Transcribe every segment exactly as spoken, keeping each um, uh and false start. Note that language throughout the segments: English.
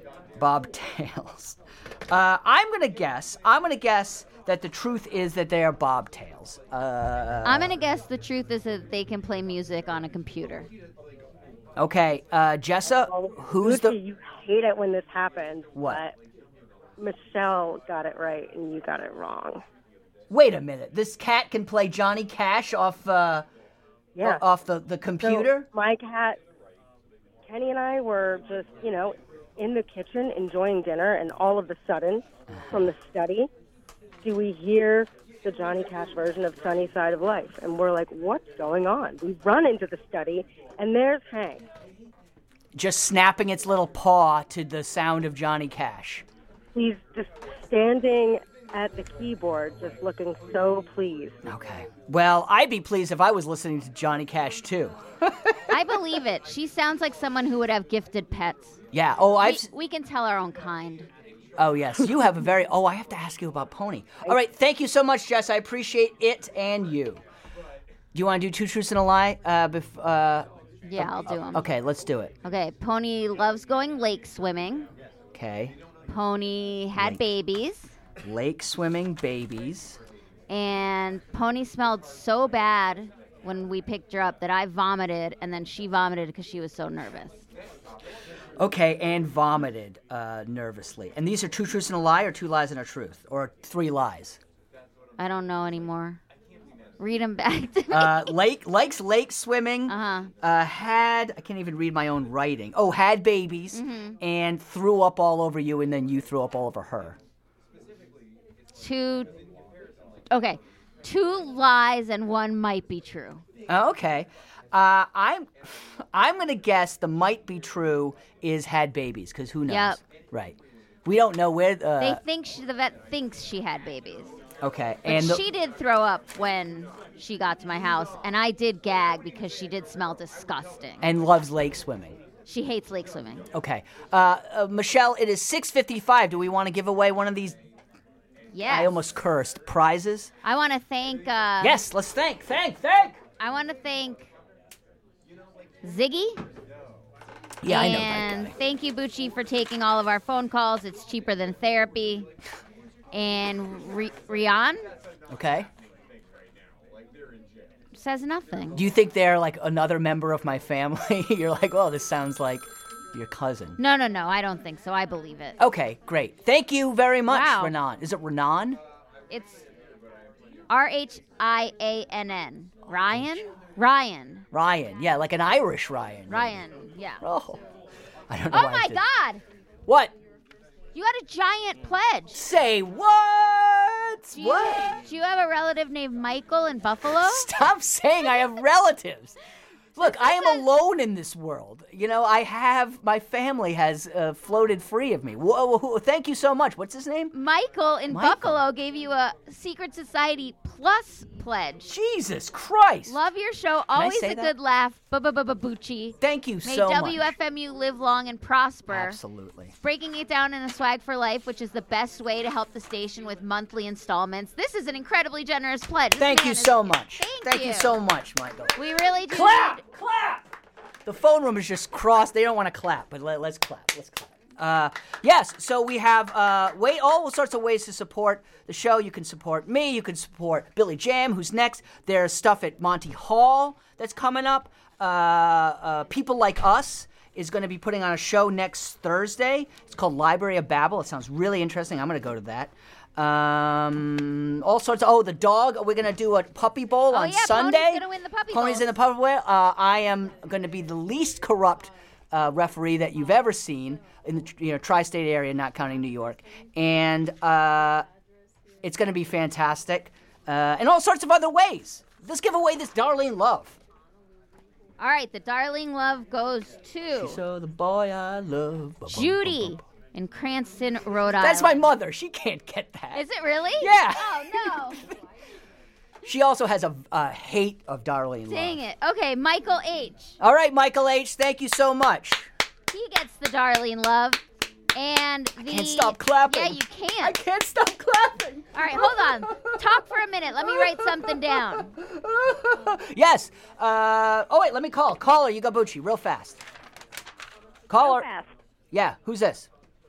Bobtails. Uh, I'm going to guess. I'm going to guess that the truth is that they are bobtails. Uh, I'm going to guess the truth is that they can play music on a computer. Okay, uh, Jessa, who's Lucy, the... you hate it when this happens. What? But Michelle got it right, and you got it wrong. Wait a minute. This cat can play Johnny Cash off uh, Yeah. off the, the computer? So my cat, Kenny and I were just, you know, in the kitchen enjoying dinner, and all of a sudden, from the study, do we hear the Johnny Cash version of Sunny Side of Life? And we're like, what's going on? We run into the study, and there's Hank. Just snapping its little paw to the sound of Johnny Cash. He's just standing at the keyboard, just looking so pleased. Okay. Well, I'd be pleased if I was listening to Johnny Cash, too. I believe it. She sounds like someone who would have gifted pets. Yeah. Oh, I've... We, we can tell our own kind. Oh, yes. You have a very... Oh, I have to ask you about Pony. All right. Thank you so much, Jess. I appreciate it and you. Do you want to do Two Truths and a Lie? Uh, bef- uh, Yeah, I'll do them. okay, let's do it. Okay, Pony loves going lake swimming. Okay. Pony had Lake. babies. Lake swimming babies. And Pony smelled so bad when we picked her up that I vomited, and then she vomited because she was so nervous. Okay, and vomited uh, nervously. And these are two truths and a lie, or two lies and a truth? Or three lies? I don't know anymore. Read them back to me. Uh, lake, likes lake swimming. Uh-huh. Uh, had, I can't even read my own writing. Oh, had babies. Mm-hmm. And threw up all over you, and then you threw up all over her. Two, okay, two lies and one might be true. Oh, okay. Uh, I'm I'm going to guess the might be true is had babies, because who knows? Yep. Right. We don't know where... Uh, They think she, the vet thinks she had babies. okay. But And the, she did throw up when she got to my house, and I did gag because she did smell disgusting. and loves lake swimming. She hates lake swimming. Okay. Uh, uh, Michelle, it is six fifty-five. Do we want to give away one of these, Yes. I almost cursed, prizes? I want to thank... Uh, Yes, let's thank, thank, thank! I want to thank Ziggy. Yeah, I know that And guy. thank you, Bucci, for taking all of our phone calls. It's cheaper than therapy. And Ri- Rian Okay. says nothing. Do you think they're like another member of my family? You're like, oh, this sounds like your cousin. No, no, no. I don't think so. I believe it. Okay, great. Thank you very much, Wow. Renan. Is it Renan? It's R H I A N N. Ryan? Ryan. Ryan. Yeah, like an Irish Ryan. Ryan. Yeah. Oh. I don't know Oh why I my did- God. What? You had a giant pledge. Say what? Do you, What? do you have a relative named Michael in Buffalo? Stop saying I have relatives. Look, I am alone in this world. You know, I have, my family has uh, floated free of me. Whoa, whoa, whoa, thank you so much. What's his name? Michael in Michael. Buffalo gave you a Secret Society Plus pledge. Jesus Christ. Love your show. I Always say a that? good laugh. Bucci. Thank you May so W F much. M U live long and prosper. Absolutely. Breaking it down in a swag for life, which is the best way to help the station with monthly installments. This is an incredibly generous pledge. This Thank man you is- so much. Thank you you. so much, Michael. We really do. Clap! need- Clap! The phone room is just crossed. They don't want to clap, but let, let's clap. Let's clap. Uh, yes, so we have uh, way, all sorts of ways to support the show. You can support me. You can support Billy Jam, who's next. There's stuff at Monty Hall that's coming up. Uh, uh, People Like Us is going to be putting on a show next Thursday. It's called Library of Babel. It sounds really interesting. I'm going to go to that. Um, all sorts of, oh, the dog. We're going to do a puppy bowl Oh, on yeah, Pony's Sunday. gonna win the puppy Pony's bowl. in the puppy bowl. Uh, I am going to be the least corrupt uh, referee that you've ever seen in the you know, tri-state area, not counting New York. And uh, it's going to be fantastic. Uh, in all sorts of other ways. Let's give away this Darlene Love. All right, the Darling Love goes to So the boy I love. Judy in Cranston, Rhode Island. That's my mother. She can't get that. Is it really? Yeah. Oh, no. She also has a, a hate of Darlene Dang Love. it. Okay, Michael H. All right, Michael H., thank you so much. He gets the Darling Love. And the... Can't stop clapping. Yeah, you can't. I can't stop clapping. All right, hold on. Talk for a minute. Let me write something down. Yes. Uh, oh, wait, let me call. Caller, you go Bucci, real fast. Caller. Fast. Yeah, who's this?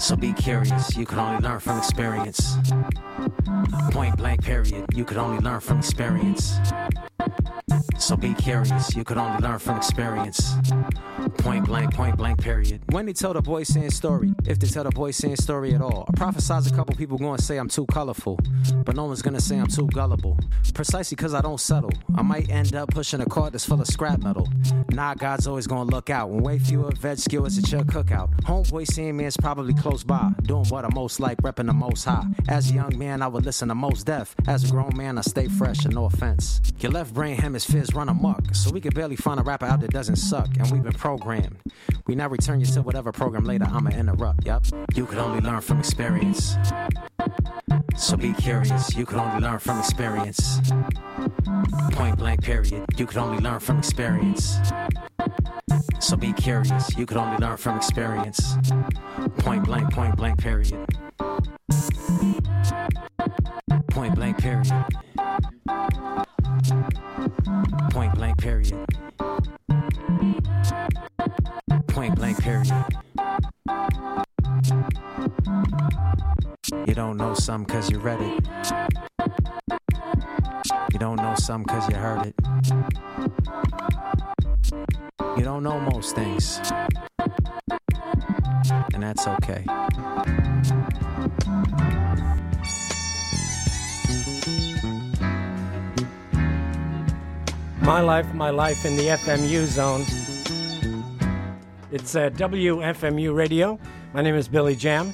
So be curious, you can only learn from experience. Point blank period, you can only learn from experience. So be curious, you can only learn from experience. Point blank, point blank period. When they tell the boy saying story, if they tell the boy saying story at all, I prophesize a couple people gonna say I'm too colorful, but no one's gonna say I'm too gullible. Precisely cause I don't settle, I might end up pushing a cart that's full of scrap metal. Nah, God's always gonna look out. When way fewer veg skewers at your cookout. Homeboy seeing me is probably close by, doing what I most like, repping the most high. As a young man, I would listen to most deaf. As a grown man, I stay fresh and no offense. Your left brain hemispheres run amok, so we can barely find a rapper out that doesn't suck. And we've been programmed. We now return you to whatever program later I'ma interrupt. Yup. You can only learn from experience. So be curious, you can only learn from experience. Point blank period, you can only learn from experience. So be curious, you can only learn from experience. Point blank, point blank period. Point blank period. Point blank period. Point blank period. You don't know some cause you read it. You don't know some cause you heard it. You don't know most things. And that's okay. My life, my life in the F M U zone. It's uh, W F M U radio. My name is Billy Jam.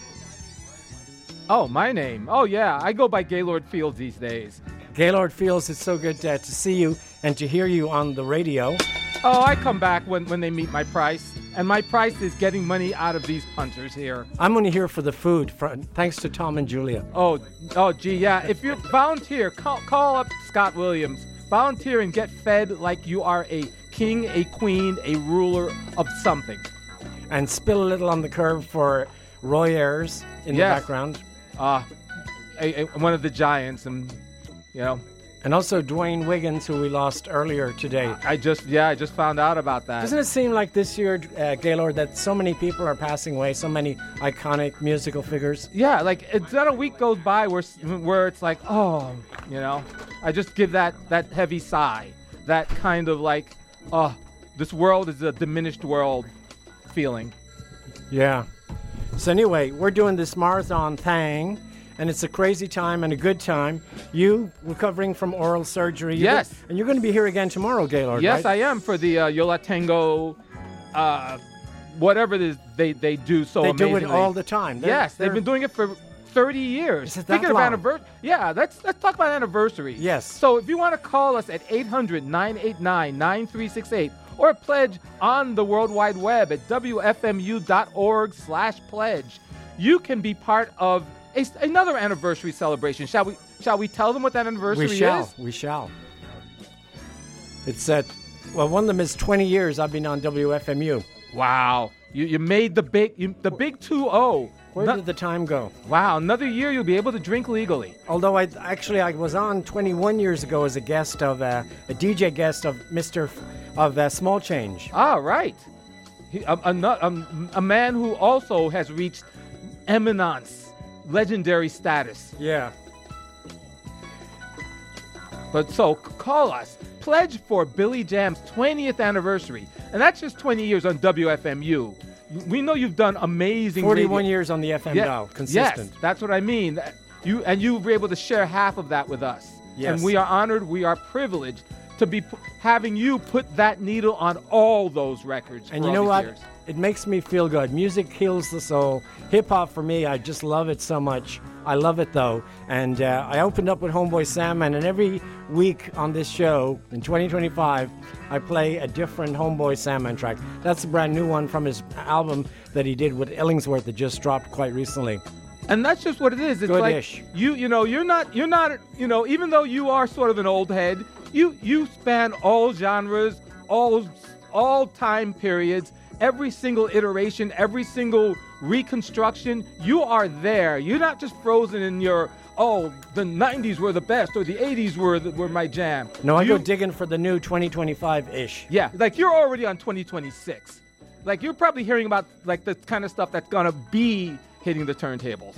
Oh, my name. Oh, yeah. I go by Gaylord Fields these days. Gaylord Fields, it's so good uh, to see you and to hear you on the radio. Oh, I come back when, when they meet my price. And my price is getting money out of these punters here. I'm only here for the food, for, thanks to Tom and Julia. Oh, oh, gee, yeah. If you volunteer, call, call up Scott Williams. Volunteer and get fed like you are a king, a queen, a ruler of something. And spill a little on the curb for Roy Ayers in yes. the background. Uh, a, a, one of the giants, and, you know. And also Dwayne Wiggins, who we lost earlier today. I just, yeah, I just found out about that. Doesn't it seem like this year, uh, Gaylord, that so many people are passing away, so many iconic musical figures? Yeah, like, it's not a week goes by where where it's like, oh, you know, I just give that, that heavy sigh, that kind of like, oh, this world is a diminished world feeling. Yeah. So anyway, we're doing this marathon thing, and it's a crazy time and a good time. You recovering from oral surgery. You're yes. Go- and you're going to be here again tomorrow, Gaylord, Yes, right? I am, for the uh, Yo La Tengo, uh, whatever it is they, they do so they amazingly. They do it all the time. They're, yes, they're... they've been doing it for thirty years. Is it that Speaking long? of anniversary, yeah, let's, let's talk about anniversary. Yes. So if you want to call us at eight hundred, nine eight nine, nine three six eight or pledge on the World Wide Web at W F M U dot org slash pledge, you can be part of a, another anniversary celebration. Shall we Shall we tell them what that anniversary we shall, is? We shall. It's at, well, one of them is twenty years I've been on W F M U. Wow. You you made the big you, the big two oh. Where no, did the time go? Wow, another year you'll be able to drink legally. Although I actually I was on twenty-one years ago as a guest of uh, a D J guest of Mister F- of uh, Small Change. Ah, right. He, a, a, a, a man who also has reached eminence, legendary status. Yeah. But so call us, pledge for Billy Jam's twentieth anniversary, and that's just twenty years on W F M U. We know you've done amazing. forty-one radio. years on the F M yeah, dial, consistent. Yes, that's what I mean. You and you were able to share half of that with us. Yes. And we are honored, we are privileged to be p- having you put that needle on all those records. And for you know all what? these years. It makes me feel good. Music heals the soul. Hip hop for me, I just love it so much. I love it though. And uh, I opened up with Homeboy Salmon, and every week on this show in twenty twenty-five, I play a different Homeboy Salmon track. That's a brand new one from his album that he did with Illingsworth that just dropped quite recently. And that's just what it is. It's Good-ish. like you, you know, you're not, you're not, you know, even though you are sort of an old head, you, you span all genres, all, all time periods, every single iteration, every single reconstruction. You are there. You're not just frozen in your, oh, the nineties were the best or the eighties were the, were my jam. No, I you, go digging for the new twenty twenty-five-ish. Yeah, like you're already on twenty twenty-six. Like you're probably hearing about like the kind of stuff that's gonna be hitting the turntables.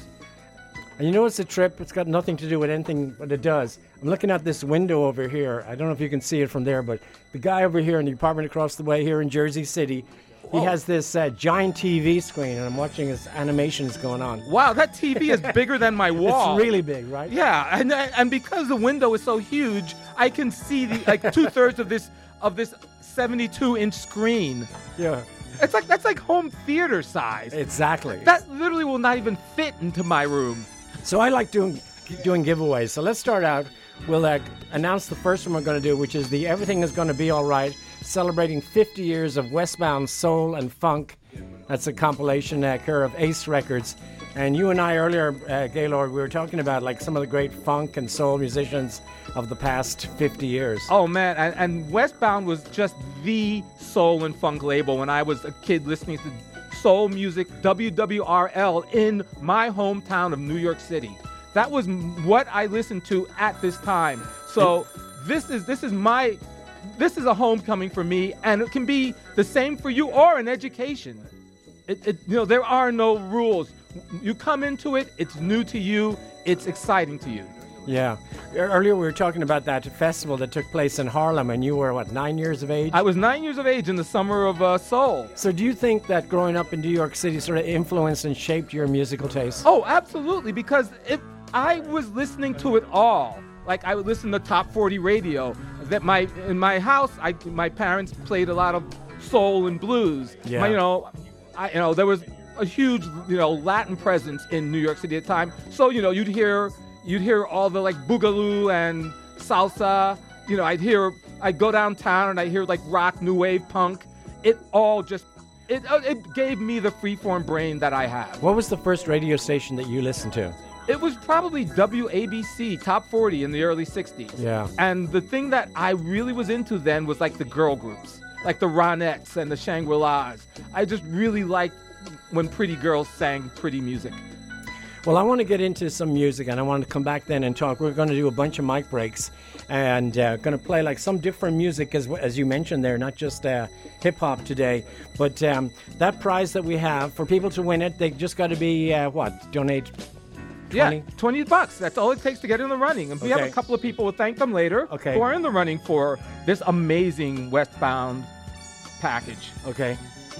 And you know it's a trip? It's got nothing to do with anything, but it does. I'm looking at this window over here. I don't know if you can see it from there, but the guy over here in the apartment across the way here in Jersey City, Whoa. he has this uh, giant T V screen, and I'm watching his animations going on. Wow, that T V is bigger than my wall. It's really big, right? Yeah, and and because the window is so huge, I can see the like two thirds of this of this seventy-two inch screen. Yeah. It's like that's like home theater size. Exactly. That literally will not even fit into my room. So I like doing doing giveaways. So let's start out. We'll uh, announce the first one we're going to do, which is the Everything Is Going to Be All Right, celebrating fifty years of Westbound Soul and Funk. That's a compilation uh, care of Ace Records. And you and I earlier, uh, Gaylord, we were talking about like some of the great funk and soul musicians of the past fifty years. Oh, man. And, and Westbound was just the soul and funk label when I was a kid listening to soul music, W W R L, in my hometown of New York City. That was what I listened to at this time. So this is this is my this is a homecoming for me, and it can be the same for you or an education. It, it you know there are no rules. You come into it, it's new to you, it's exciting to you. Yeah. Earlier we were talking about that festival that took place in Harlem, and you were, what, nine years of age? I was nine years of age in the summer of uh, soul. So do you think that growing up in New York City sort of influenced and shaped your musical taste? Oh, absolutely, because it, I was listening to it all. Like, I would listen to top forty radio. That my in my house, I, my parents played a lot of soul and blues. Yeah. My, you know, I, you know, there was a huge, you know, Latin presence in New York City at the time. So, you know, you'd hear... You'd hear all the like boogaloo and salsa. You know, I'd hear, I'd go downtown and I'd hear like rock, new wave, punk. It all just, it it gave me the freeform brain that I have. What was the first radio station that you listened to? It was probably W A B C, top forty in the early sixties. Yeah. And the thing that I really was into then was like the girl groups, like the Ronettes and the Shangri-Las. I just really liked when pretty girls sang pretty music. Well, I want to get into some music, and I want to come back then and talk. We're going to do a bunch of mic breaks, and uh, going to play like some different music, as as you mentioned there, not just uh, hip-hop today. But um, that prize that we have, for people to win it, they just got to be, uh, what, donate twenty? Yeah, twenty bucks. That's all it takes to get in the running. And we Okay. have a couple of people, we'll thank them later, Okay. who are in the running for this amazing Westbound package. Okay.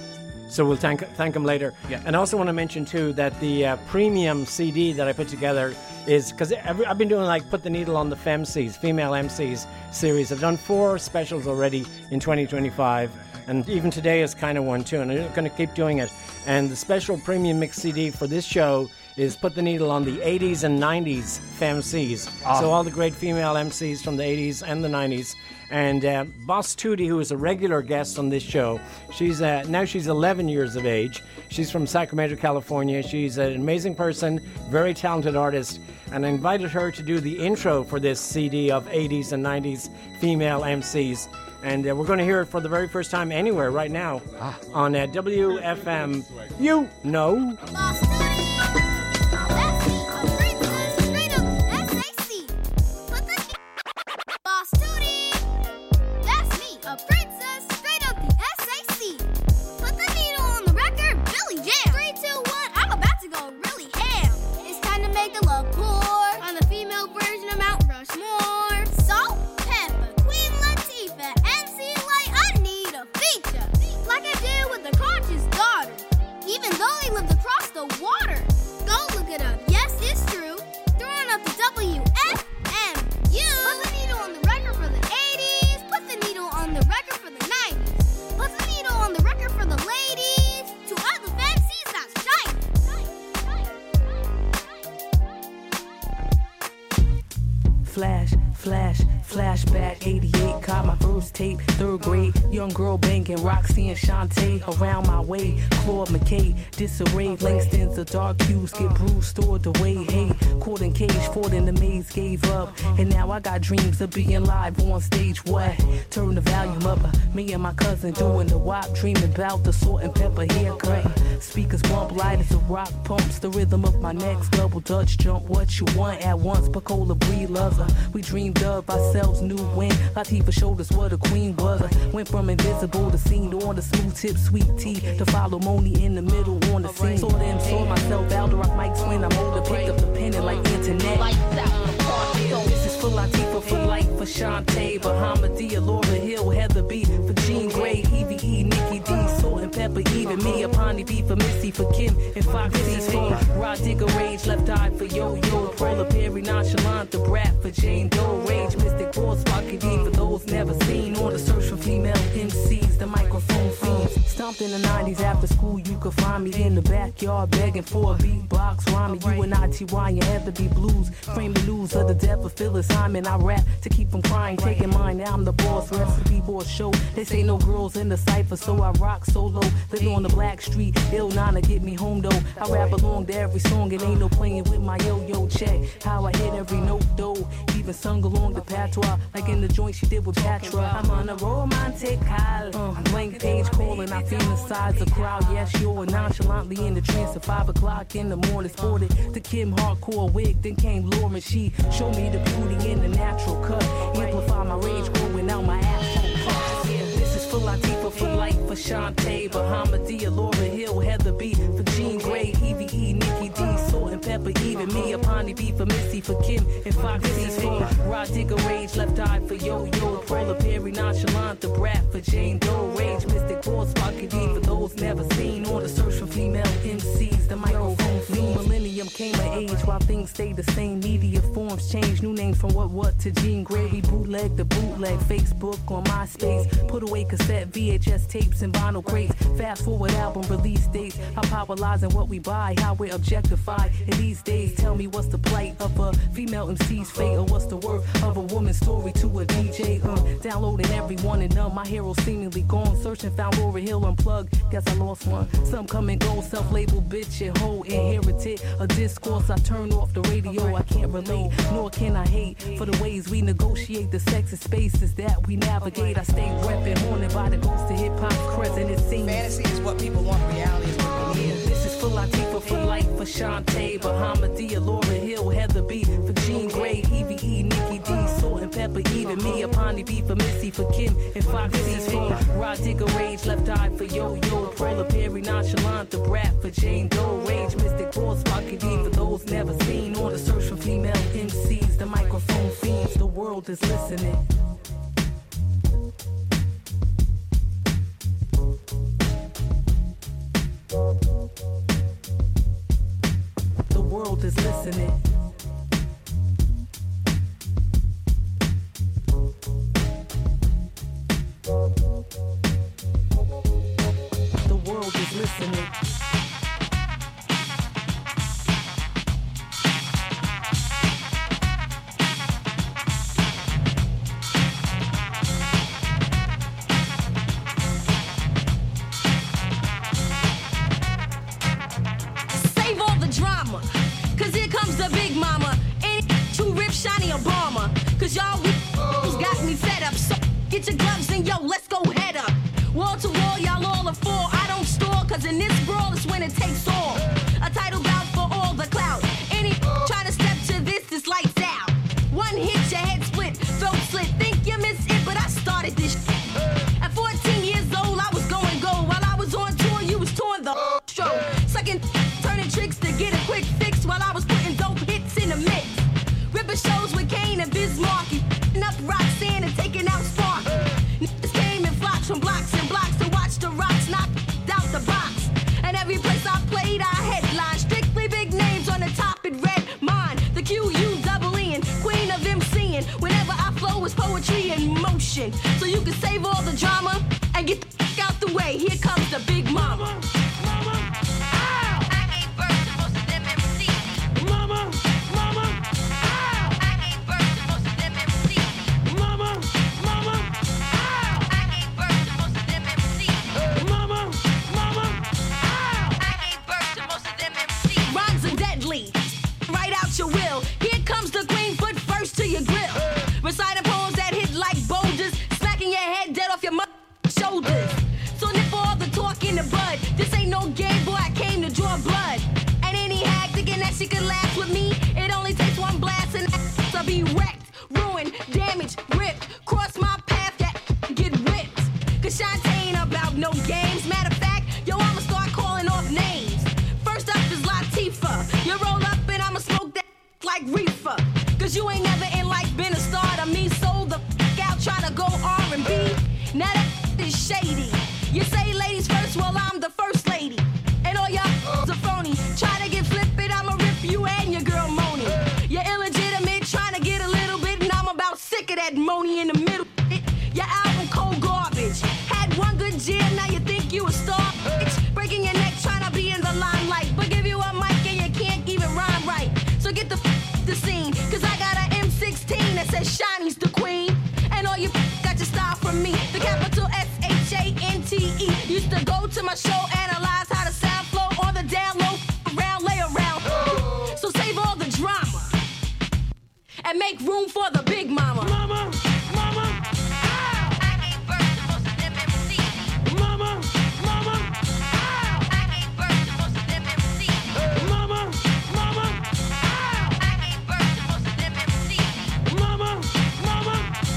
So we'll thank thank them later. Yeah. And I also want to mention, too, that the uh, premium C D that I put together is, because I've been doing, like, Put the Needle on the Femcs, Female M Cs series. I've done four specials already in twenty twenty-five, and even today is kind of one, too, and I'm going to keep doing it. And the special premium mix C D for this show is Put the Needle on the eighties and nineties Femcs. Oh. So all the great female M Cs from the eighties and the nineties. And uh, Boss Tootie, who is a regular guest on this show, she's uh, now she's eleven years of age. She's from Sacramento, California. She's an amazing person, very talented artist, and I invited her to do the intro for this C D of eighties and nineties female M Cs. And uh, we're going to hear it for the very first time anywhere right now ah. on uh, W F M. You know. Boss Tootie, that's me, a princess, straight up S A C. Put the Boss Tootie, that's me, a princess, straight up the S A C. Put the needle on the record, Billy Jam. Three, two, one, I'm about to go really ham. It's time to make the love pour on the female version of Mount Rushmore. Salt, pepper, Queen Latifah, M C Light, I need a feature. Like I did with the conscious daughter. Even though they lived across the water. Go look it up. Yes, it's true. Throwing up the W F M U. Put the needle on the record for the eighties. Put the needle on the record for the nineties. Put the needle on the record for the ladies. To all the fancies that's shiny. Flash, flash, flashback, eighty-eight, caught my first tape, third grade, young girl banging, Roxy and Shantae, around my way, Claude McKay, disarray, Langston's the dark cues, get bruised, stored away, hey, caught in cage, fought in the maze, days gave up. And now I got dreams of being live on stage. What? Turn the volume up. Uh, me and my cousin doing the wop, dreaming about the salt and pepper haircut. Uh, speakers bump light as a rock pumps the rhythm of my next double Dutch jump. What you want at once, Pacola Bree loves her. We dreamed of ourselves, new win. Latifah showed us what a queen was. Uh, went from invisible to seen on the smooth tip, sweet tea to follow Moni in the middle on the scene. Saw them, saw myself, out the rock mics when I'm older, picked up the pen and like internet. This is for Latifah, for life, for Shantae, Bahamadia, Laura Hill, Heather B, for Jean Grey, Evie E, Nikki D, Salt and Pepper, even me, Apani B, for Missy, for Kim, and Foxy's for Rod Digger, Rage, Left Eye, for Yo Yo, Paula Perry, Nonchalant, the Brat, for Jane Doe, Rage, Mystic Boss, Sparky D, for those never seen, on the search for female M Cs, the microphone fiends. Stomped in the nineties after school, you could find me in the backyard begging for a beatbox rhyming. You and I T Y and Heather B Blues, frame the news of the death of Phyllis Hyman. I rap to keep from crying, taking mine. Now I'm the boss, recipe board show. They say no girls in the cypher, so I rock solo. Live on the black street, ill nana get me home though. I rap along to every song, it ain't no playing with my yo-yo. Check how I hit every note though. Even sung along the patois, like in the joint she did with Patra. I'm on a romantic high, uh, blank page calling, I feel inside the crowd. Yes, you're nonchalantly in the trance at five o'clock in the morning. Sported the Kim hardcore wig, then came Lauren. She showed me the beauty in the natural cut. Amplify my rage, growing out my actual puff. Yeah, this is for Latifah, for life, for Shantae, Bahamadia, Laura Hill, Heather B, for Jean Grey, Evie E, Nikki D, Salt and Pepper, even me, Apani B, for Missy, for Kim, and Foxy's for Rod Digger, Rage, Left Eye, for Yo Yo, Paula Perry, Nonchalant, the Brat, for Jane Doe, Rage, Mystic Boss, Sparky D, for those never seen, on the search for female M Cs, the microphone fiend. Millennium came of age while things stayed the same. Media forms changed, new names from what what to Jean Grey. We bootleg the bootleg, Facebook on MySpace. Put away cassette, V H S tapes, and vinyl crates. Fast forward album release dates. How popularizing what we buy, how we're objectified in these days. Tell me what's the plight of a female M C's fate, or what's the worth of a woman's story to a D J? Uh, downloading every one and none. My hero seemingly gone. Searching, found Laura Hill unplugged. Guess I lost one. Some come and go, self-labeled bitch and hoe inherited a discourse. I turn off the radio. I can't relate, nor can I hate for the ways we negotiate the sexist spaces that we navigate. I stay repping, haunted by the ghost of hip hop crescent. It seems fantasy is what people want, reality is what we need. This is for Latifah, for life, for Shantae, Bahamadia, Laura Hill, Heather B, for Jean Grey, Evie E, Nikki D, Salt and Pepper, even me, Apani B, for Missy, for Kim, and Foxy's for Rod Digger, Rage, Left Eye, for Yo Yo, Paula Perry, Nonchalant, the Brat, for Jane Doe, Rage, Mystic Boss, Sparky D, for those never seen, on the search for female M Cs, the microphone fiends, the world is listening. The world is listening. The world is listening. Save all the drama, cause here comes the big mama. Ain't too rip shiny Obama, cause y'all who's got me fed up. So get your gloves and yo, let's go head up. Wall to wall, y'all all are for. I don't store, cause in this brawl it's when it takes all. A title bout for all the clout. Any try to step to this, it's lights out. One hit, your head split, throat slit. Think you miss it, but I started this shit. At fourteen years old, I was going gold. While I was on tour, you was touring the stroke. Sucking, turning tricks to get a quick fix while I was putting dope hits in the mix. Ripping shows with Kane and Bismarcky. Up Roxanne and taking out Spark. Niggas came in flocks from blocks and blocks to watch the rocks knock out the box. And every place I played, I headline. Strictly big names on the top, it read mine. The Q U double E, queen of MCing. Whenever I flow, it's poetry in motion. So you can save all the drama and get the fuck out the way. Here comes the big mama. Right out your will. Here comes the queen foot Cause you ain't never in life been a star to me. Sold the f- out trying to go R and B. Now that f- is shady. You say ladies first, well I'm the first lady. And all y'all f- are phony. Try to get flippin', I'ma rip you and your girl Moni. You're illegitimate, trying to get a little bit, and I'm about sick of that Moni in the middle. It, your album cold garbage. Had one good jam, now you think you a star. It's breaking your neck, trying to be in the limelight. But give you a mic and you can't even rhyme right. So get the f- the scene, cause I got an M sixteen that says Shiny's the queen. And all you f- got your style from me. The capital S H A N T E. Used to go to my show, analyze how the sound flow on the down low, around, lay around. So save all the drama and make room for the big mama. Mama, mama, ow! I gave birth to most of them M Cs. Mama, mama, ow! I gave birth to most of them M Cs. Mama, mama, ow! I gave birth to most of them M Cs. Mama, mama,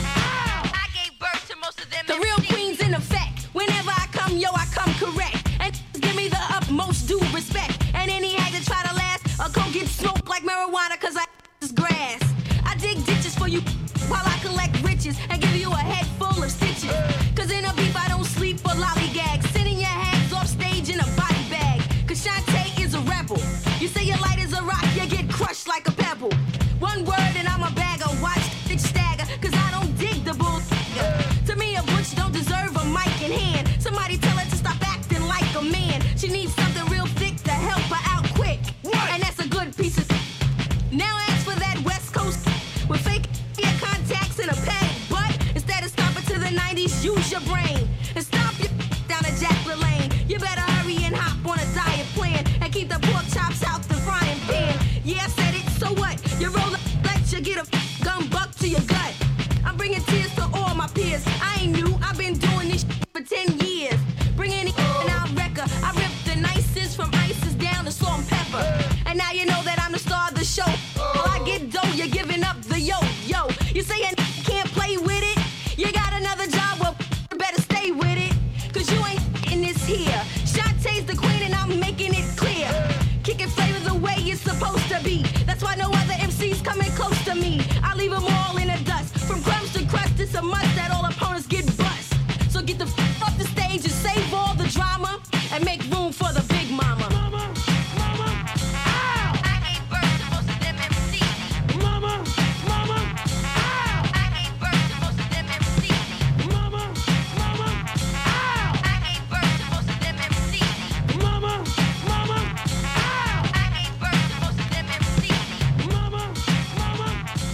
ow! I gave birth to most of them M Cs. The real queen's in effect. Whenever I come, yo, I come correct. And give me the utmost due respect. And any hag that try to last, or go get smoked like marijuana, cause I is grass. I dig ditches for you while I collect riches and give you a head full of stitches. Cause in a beef I don't sleep or lollygag. Sending your hands off stage in a body bag. Cause Shantae is a rebel. You say you're light as a rock, you get crushed like a pebble. One word and I'm a bagger. Watch it stagger, cause I don't dig the bull. To me a butch don't deserve a mic in hand. Somebody tell her to stop acting like a man. She needs something real thick to help her out quick. And that's a good piece of. Now ask for that West Coast with fake ear contacts and a padded butt. Instead of stomping to the nineties, use your brain and stomp your down a Jack LaLanne. You better hurry and hop on a diet plan and keep the pork chops out the frying pan. Yeah, I said it, so what? You roll a let you get a gun buck to your gut. I'm bringing tears to all my peers. I ain't new, I've been doing this for ten years. Bringing it and I'll record. I ripped the nicest from ISIS down to salt and pepper. And now you know that I'm the star of the show. While I get dough, you're giving up the yo, yo. You say you can't play with it? You got another job, well, better stay with it. Cause you ain't in this here. Shantae's the queen and I'm making it clear. Kicking flavor the way it's supposed to be. That's why no other M C's coming close to me. I leave them all in the dust. From crumbs to crust, it's a must that all opponents get bust. So get the f off the stage and save all the drama and make room for the big mama. Mama, mama, ow! I gave birth to most of them M Cs. Mama, mama, ow! I gave birth to most of them M Cs. Mama, mama, ow! I gave birth to most of them M Cs. Mama, mama, ow! I gave birth to most of them M Cs. Mama, mama,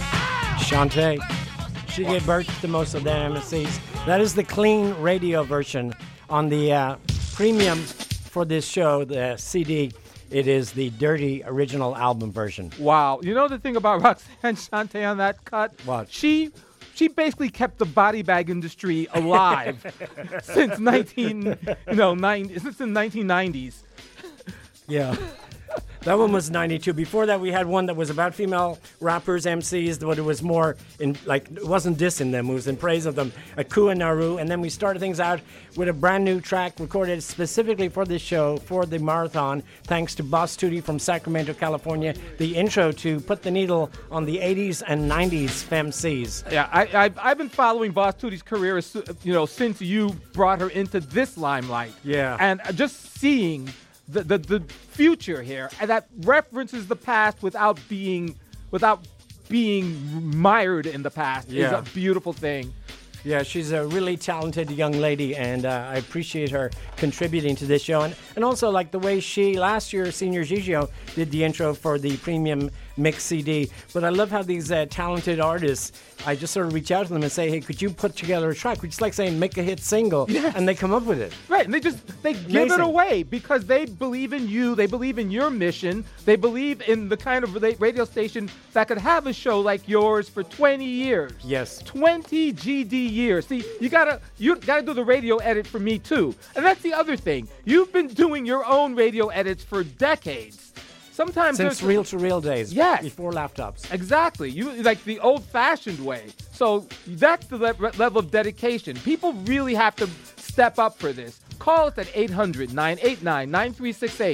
ow! Shantae. She gave birth to most of them M Cs. That is the clean radio version. On the uh, premium for this show, the C D, it is the dirty original album version. Wow. You know the thing about Roxanne Shante on that cut? What? She she basically kept the body bag industry alive since nineteen you know ninety since the nineteen nineties. Yeah. That one was ninety-two. Before that, we had one that was about female rappers, M Cs, but it was more in, like, it wasn't dissing them, it was in praise of them, Aku and Naru. And then we started things out with a brand new track recorded specifically for this show, for the marathon, thanks to Boss Tootie from Sacramento, California, the intro to put the needle on the eighties and nineties femcs. Yeah, I, I've, I've been following Boss Tootie's career, as- you know, since you brought her into this limelight. Yeah. And just seeing the, the, the future here, and that references the past without being without being mired in the past Yeah. is a beautiful thing. Yeah, she's a really talented young lady, and uh, I appreciate her contributing to this show. And, and also, like the way she, last year, Senior Gigio, did the intro for the premium mix C D. But I love how these uh, talented artists, I just sort of reach out to them and say, hey, could you put together a track? It's like saying, make a hit single, Yes. and they come up with it. Right, and they just, they give it Amazing. away because they believe in you, they believe in your mission, they believe in the kind of rela- radio station that could have a show like yours for twenty years. Yes. twenty G D years. See, you gotta, you gotta do the radio edit for me too. And that's the other thing. You've been doing your own radio edits for decades. Sometimes Since there's- reel-to-reel days, Yes. before laptops. Exactly. You like the old-fashioned way. So that's the le- level of dedication. People really have to step up for this. Call us at eight hundred, nine eight nine, nine three six eight. Play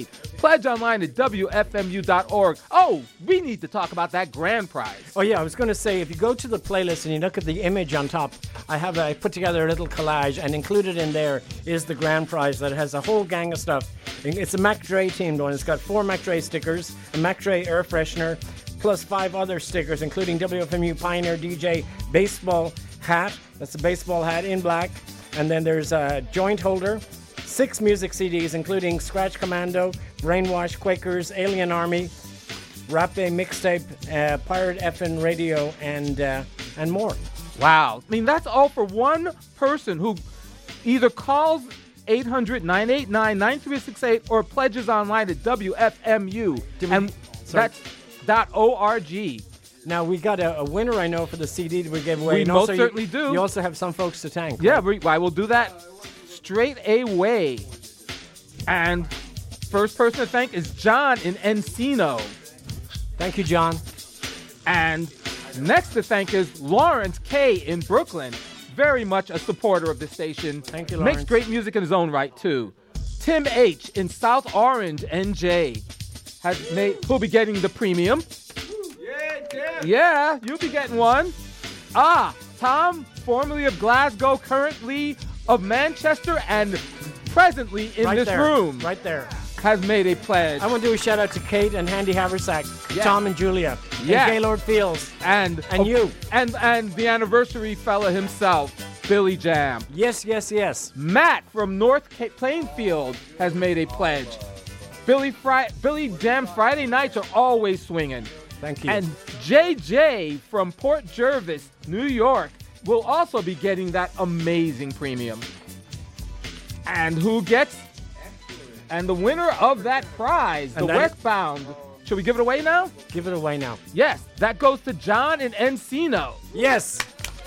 Pledge online at W F M U dot org. Oh, we need to talk about that grand prize. Oh yeah, I was going to say, if you go to the playlist and you look at the image on top, I have I put together a little collage, and included in there is the grand prize that has a whole gang of stuff. It's a Mac Dre themed one. It's got four Mac Dre stickers, a Mac Dre air freshener, plus five other stickers, including W F M U Pioneer D J baseball hat. That's a baseball hat in black. And then there's a joint holder, six music C Ds, including Scratch Commando, Brainwash, Quakers, Alien Army, Rap Day Mixtape, uh, Pirate F N Radio, and uh, and more. Wow. I mean, that's all for one person who either calls eight hundred, nine eight nine, nine three six eight or pledges online at W F M U. Did we- and sorry. that's dot .org. Now, we got a, a winner, I know, for the C D that we gave away. We and most also you- certainly do. You also have some folks to thank. Yeah, right? we, I will do that straight away. And first person to thank is John in Encino. Thank you, John. And next to thank is Lawrence K. in Brooklyn. Very much a supporter of the station. Thank you, Lawrence. Makes great music in his own right, too. Tim H. in South Orange, N J. Has made, who'll be getting the premium. Yeah, yeah, you'll be getting one. Ah, Tom, formerly of Glasgow, currently of Manchester, and presently in Right this there. room, Right there. has made a pledge. I want to do a shout out to Kate and Handy Haversack, Yeah. Tom and Julia, Yeah. and Gaylord Fields, and and you. and and the anniversary fella himself, Billy Jam. Yes, yes, yes. Matt from North Ca- Plainfield has made a pledge. Billy Fri- Billy Jam Friday nights are always swinging. Thank you. And J J from Port Jervis, New York, will also be getting that amazing premium. And who gets? And the winner of that prize, And the that- Westbound. Should we give it away now? Give it away now. Yes, that goes to John in Encino. Yes.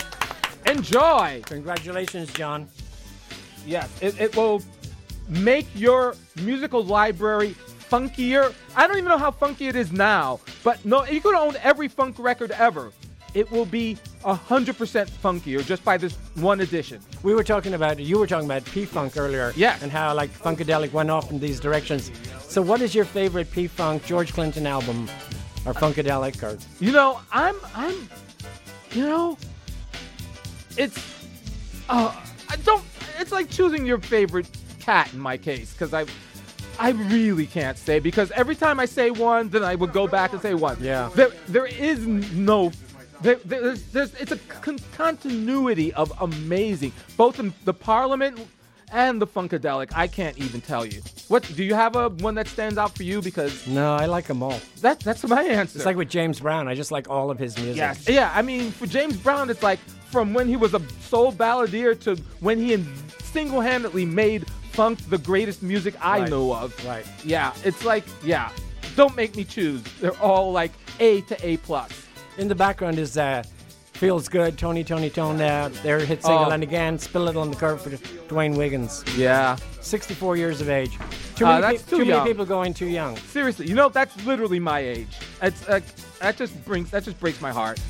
Enjoy. Congratulations, John. Yes, it, it will make your musical library funkier. I don't even know how funky it is now, but no, you could own every funk record ever. It will be one hundred percent funkier just by this one edition. We were talking about, you were talking about P-Funk earlier. Yes. And how, like, Funkadelic went off in these directions. So what is your favorite P-Funk George Clinton album? Or Funkadelic? Or You know, I'm, I'm, you know, it's, uh, I don't, it's like choosing your favorite cat in my case, because I, I really can't say, because every time I say one, then I would go back and say one. Yeah. There, there is no, there, there's, there's, it's a con- continuity of amazing, both in the Parliament and the Funkadelic. I can't even tell you. What, do you have a one that stands out for you? Because No, I like them all. that, that's my answer. It's like with James Brown. I just like all of his music. Yes. Yeah, I mean, for James Brown, it's like from when he was a soul balladeer to when he in- single-handedly made funk the greatest music I Right. know of. Right. Yeah, it's like, yeah, don't make me choose. They're all like A to A plus. In the background is uh, Feels Good, Tony, Tony, Tone, uh, their hit single, Oh. and again, Spill It on the Curb for Dwayne Wiggins. Yeah. sixty-four years of age. Too Uh, many, that's peop- too too many young. people going too young. Seriously, you know, that's literally my age. It's uh, that just brings that just breaks my heart.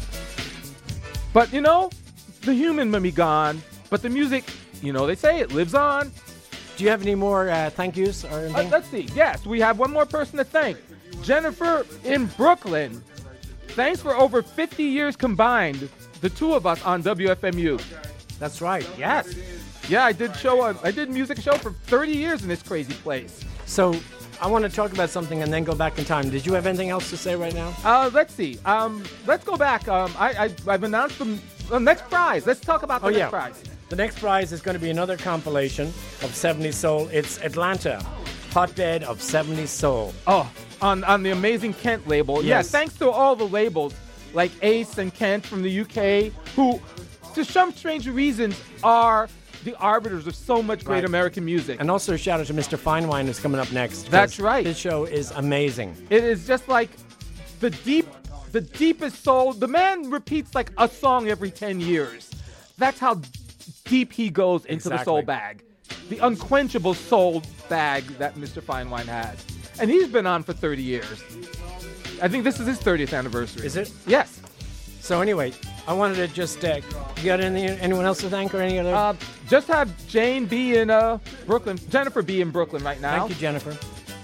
But you know, the human may be gone, but the music, you know, they say it lives on. Do you have any more uh, thank yous or Uh, anything? let's see. Yes, we have one more person to thank. Jennifer in Brooklyn. Thanks for over fifty years combined, the two of us on W F M U. That's right. Yes. Yeah, I did show. A, I did music show for thirty years in this crazy place. So I want to talk about something and then go back in time. Did you have anything else to say right now? Uh, let's see. Um, let's go back. Um, I, I I've announced the, the next prize. Let's talk about the Oh, next yeah. prize. The next prize is going to be another compilation of seventies Soul. It's Atlanta, hotbed of seventies Soul. Oh, on on the amazing Kent label. Yes. Yeah, thanks to all the labels like Ace and Kent from the U K, who, to some strange reasons, are the arbiters of so much great Right. American music. And also a shout out to Mister Finewine who's coming up next. 'cause That's right. His show is amazing. It is just like the deep, the deepest soul. The man repeats like a song every ten years. That's how deep he goes into the soul Exactly. bag, the unquenchable soul bag that Mister Finewine has. And he's been on for thirty years. I think this is his thirtieth anniversary. Is it? Yes. So anyway, I wanted to just, uh, you got any, anyone else to thank or any other? Uh, just have Jane B in uh, Brooklyn, Jennifer B in Brooklyn right now. Thank you, Jennifer.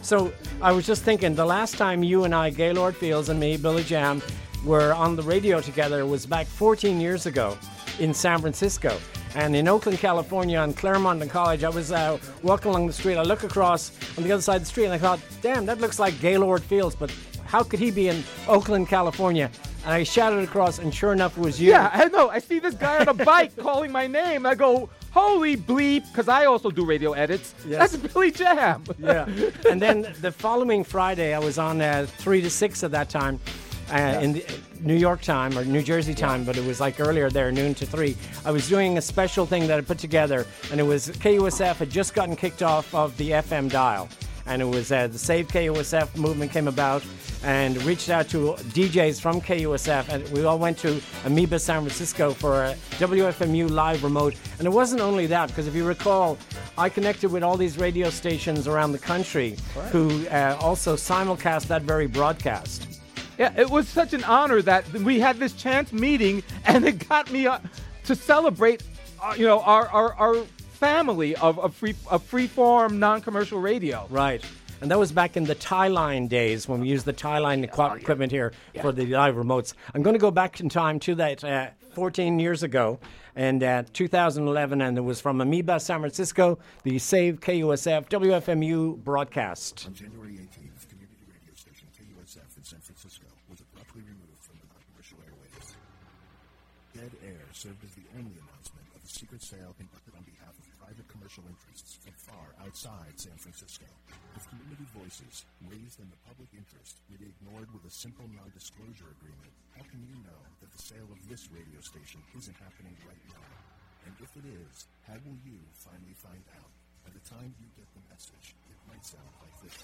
So I was just thinking, the last time you and I, Gaylord Fields and me, Billy Jam, were on the radio together was back fourteen years ago in San Francisco. And in Oakland, California, on Claremont and College, I was uh, walking along the street. I look across on the other side of the street, and I thought, damn, that looks like Gaylord Fields, but how could he be in Oakland, California? And I shouted across, and sure enough, it was you. Yeah, I know. I see this guy on a bike calling my name. I go, holy bleep, because I also do radio edits. Yes. That's Billy Jam. Yeah. And then the following Friday, I was on uh, three to six at that time. Uh, Yeah. in the New York time or New Jersey time, but it was like earlier there, noon to three. I was doing a special thing that I put together, and it was K U S F had just gotten kicked off of the F M dial, and it was uh, the Save K U S F movement came about, and reached out to D Js from K U S F, and we all went to Amoeba San Francisco for a W F M U live remote. And it wasn't only that, because if you recall, I connected with all these radio stations around the country Right. who uh, also simulcast that very broadcast. Yeah, it was such an honor that we had this chance meeting, and it got me uh, to celebrate, uh, you know, our, our, our family of, of free of free-form, non-commercial radio. Right. And that was back in the tie line days when we used the tie line equi- equipment here for the live remotes. I'm going to go back in time to that uh, fourteen years ago and uh, two thousand eleven, and it was from Amoeba, San Francisco, the Save K U S F W F M U broadcast. On January eighteenth, community radio station K U S F in San Francisco was abruptly removed from the commercial airwaves. Dead air served as the only announcement of a secret sale conducted on behalf of private commercial interests from far outside San Francisco. If community voices raised in the public interest were ignored with a simple non-disclosure agreement, how can you know that the sale of this radio station isn't happening right now? And if it is, how will you finally find out? By the time you get the message, it might sound like this.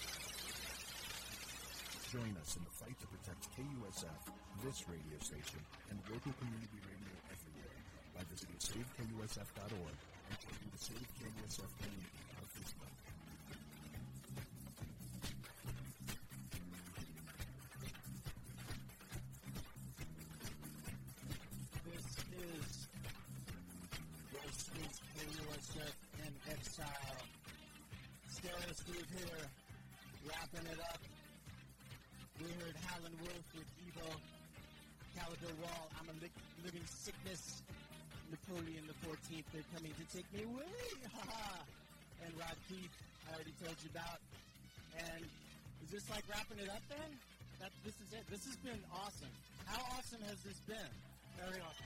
Join us in the fight to protect K U S F, this radio station, and local community radio everywhere by visiting save K U S F dot org and joining the Save K U S F community on Facebook. This is This is K U S F in Exile. Stereo Steve here, wrapping it up. We heard Howlin' Wolf with Evo, Calico Wall, I'm a li- Living Sickness, Napoleon the fourteenth, they're coming to take me away, haha. And Rod Keefe, I already told you about. And is this like wrapping it up then? That this is it. This has been awesome. How awesome has this been? Very awesome.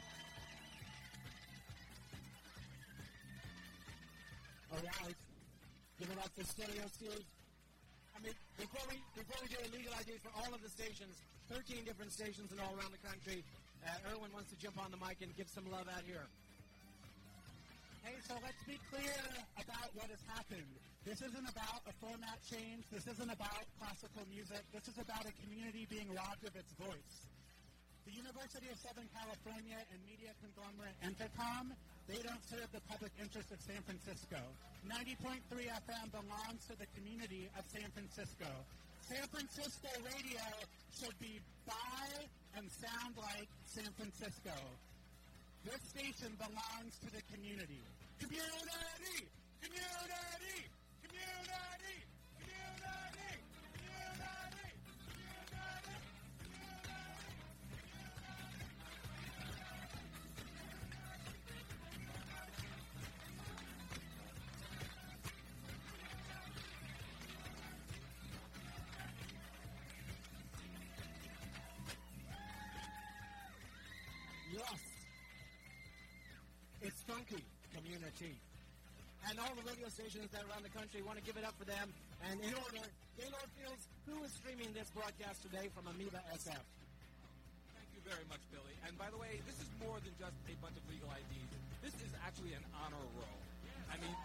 All right. Give it up for Stereo Steve. I mean, before we before we do a legal I D for all of the stations, thirteen different stations and all around the country, uh, Erwin wants to jump on the mic and give some love out here. Hey, so let's be clear about what has happened. This isn't about a format change. This isn't about classical music. This is about a community being robbed of its voice. The University of Southern California and media conglomerate Entercom, they don't serve the public interest of San Francisco. ninety point three F M belongs to the community of San Francisco. San Francisco radio should be by and sound like San Francisco. This station belongs to the community. Community! Community! Community! Community! Community! Yes. It's funky community. And all the radio stations that are around the country want to give it up for them. And in order, Gaylord Fields, who is streaming this broadcast today from Amoeba S F? Thank you very much, Billy. And by the way, this is more than just a bunch of legal I Ds. This is actually an honor roll. I mean,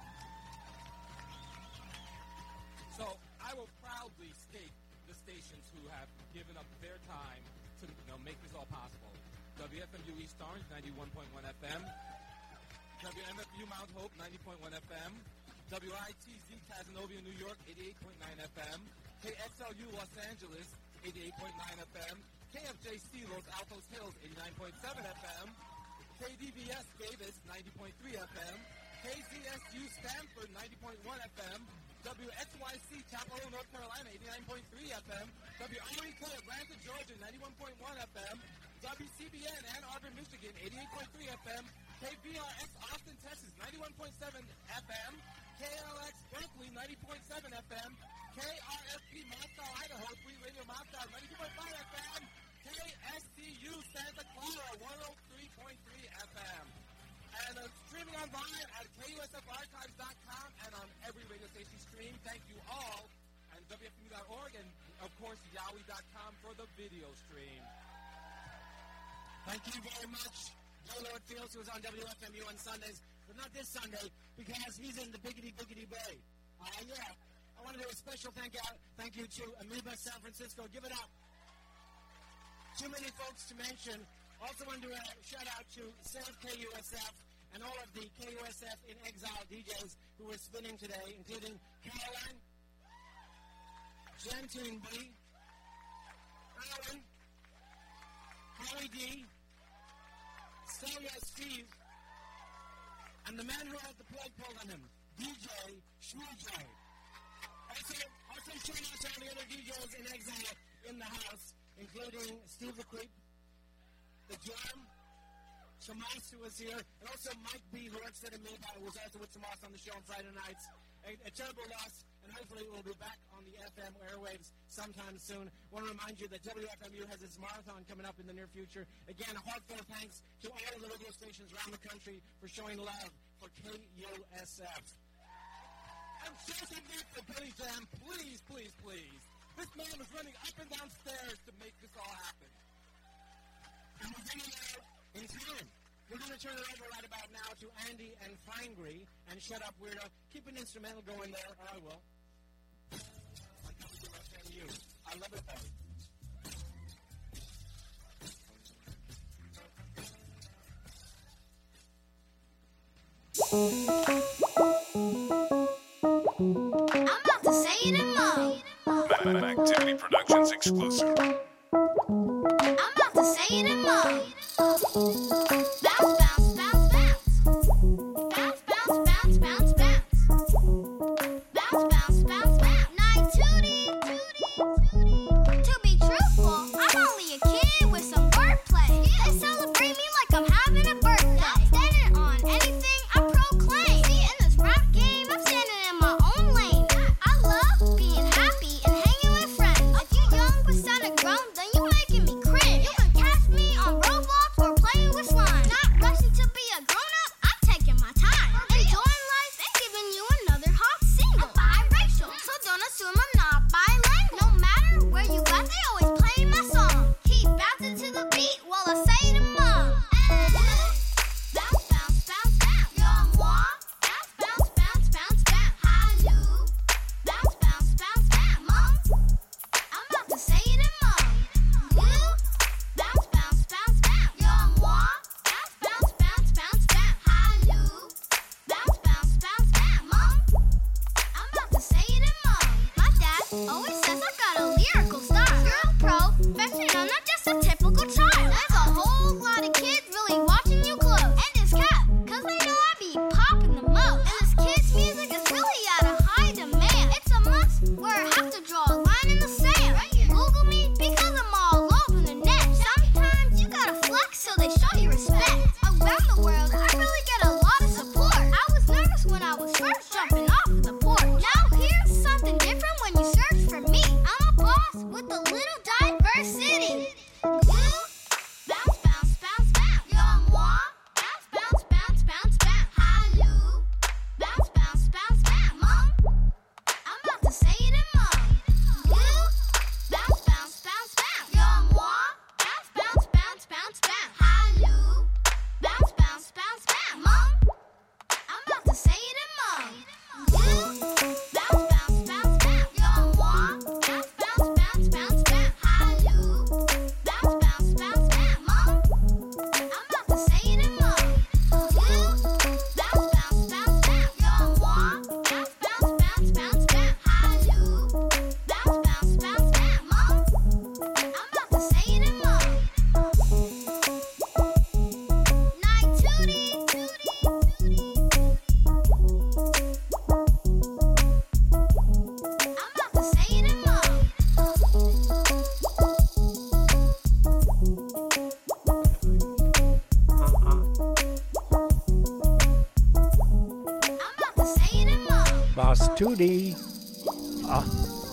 so I will proudly state the stations who have given up their time to you know, make this all possible. W F M U East Orange, ninety-one point one F M. W M F U Mount Hope, ninety point one F M. W I T Z Casanova, New York, eighty-eight point nine F M. K X L U Los Angeles, eighty-eight point nine F M. K F J C Los Altos Hills, eighty-nine point seven F M. K D V S Davis, ninety point three F M. K Z S U Stanford, ninety point one F M. W X Y C, Chapel Hill, North Carolina, eighty-nine point three F M. W R E K, Atlanta, Georgia, ninety-one point one F M. W C B N, Ann Arbor, Michigan, eighty-eight point three F M. K B R X, Austin, Texas, ninety-one point seven F M. K L X, Berkeley, ninety point seven F M. K R F P, Moscow, Idaho, Free Radio Moscow, ninety-two point five F M. K S T U, Santa Clara, one oh three point three F M. And uh, streaming online at K U S F archives dot com and on every radio station stream. Thank you all. And W F M U dot org and, of course, Yowie dot com for the video stream. Thank you very much, Gaylord Fields, who was on W F M U on Sundays, but not this Sunday because he's in the Biggity Biggity Bay. Uh, yeah, I want to do a special thank you, thank you to Amoeba San Francisco. Give it up. Too many folks to mention. Also want to do a shout out to Save K U S F and all of the K U S F in Exile D Js who were spinning today, including Caroline, Gentine B, Alan, Harry D, Celia Steve, and the man who had the plug pulled on him, D J Shmoojo. Also, also shout out to all the other D Js in Exile in the house, including Steve the Creep, The Jam, Shamas, who was here, and also Mike B, who works at Amoeba, who was also with Shamas on the show on Friday nights. A, a terrible loss, and hopefully we'll be back on the F M airwaves sometime soon. I want to remind you that W F M U has its marathon coming up in the near future. Again, a heartfelt thanks to all of the radio stations around the country for showing love for K U S F. And Joseph Nick for Billy Jam, please, please, please. This man was running up and down stairs to make this all happen. And we're getting out in time. We're going to turn it over right about now to Andy and Feingree and Shut Up Weirdo. Keep an instrumental going there, or I will. On W F M U. I love it, though. I'm about to say it in mode. Activity Productions exclusive. I'm about to say it in mode. Bounce, bounce, bounce, bounce. Bounce, bounce, bounce, bounce, bounce. Bounce, bounce, bounce, bounce. Night tootie, tootie. To be truthful, I'm only a kid with some wordplay. They celebrate me like I'm having a birthday. Not standing on anything I proclaim. See, in this rap game, I'm standing in my own lane. I love being happy and hanging with friends. If you young but sounding grown, then you making me cringe. You can catch me on Roblox or playing with slime. Boss Tootie. Uh,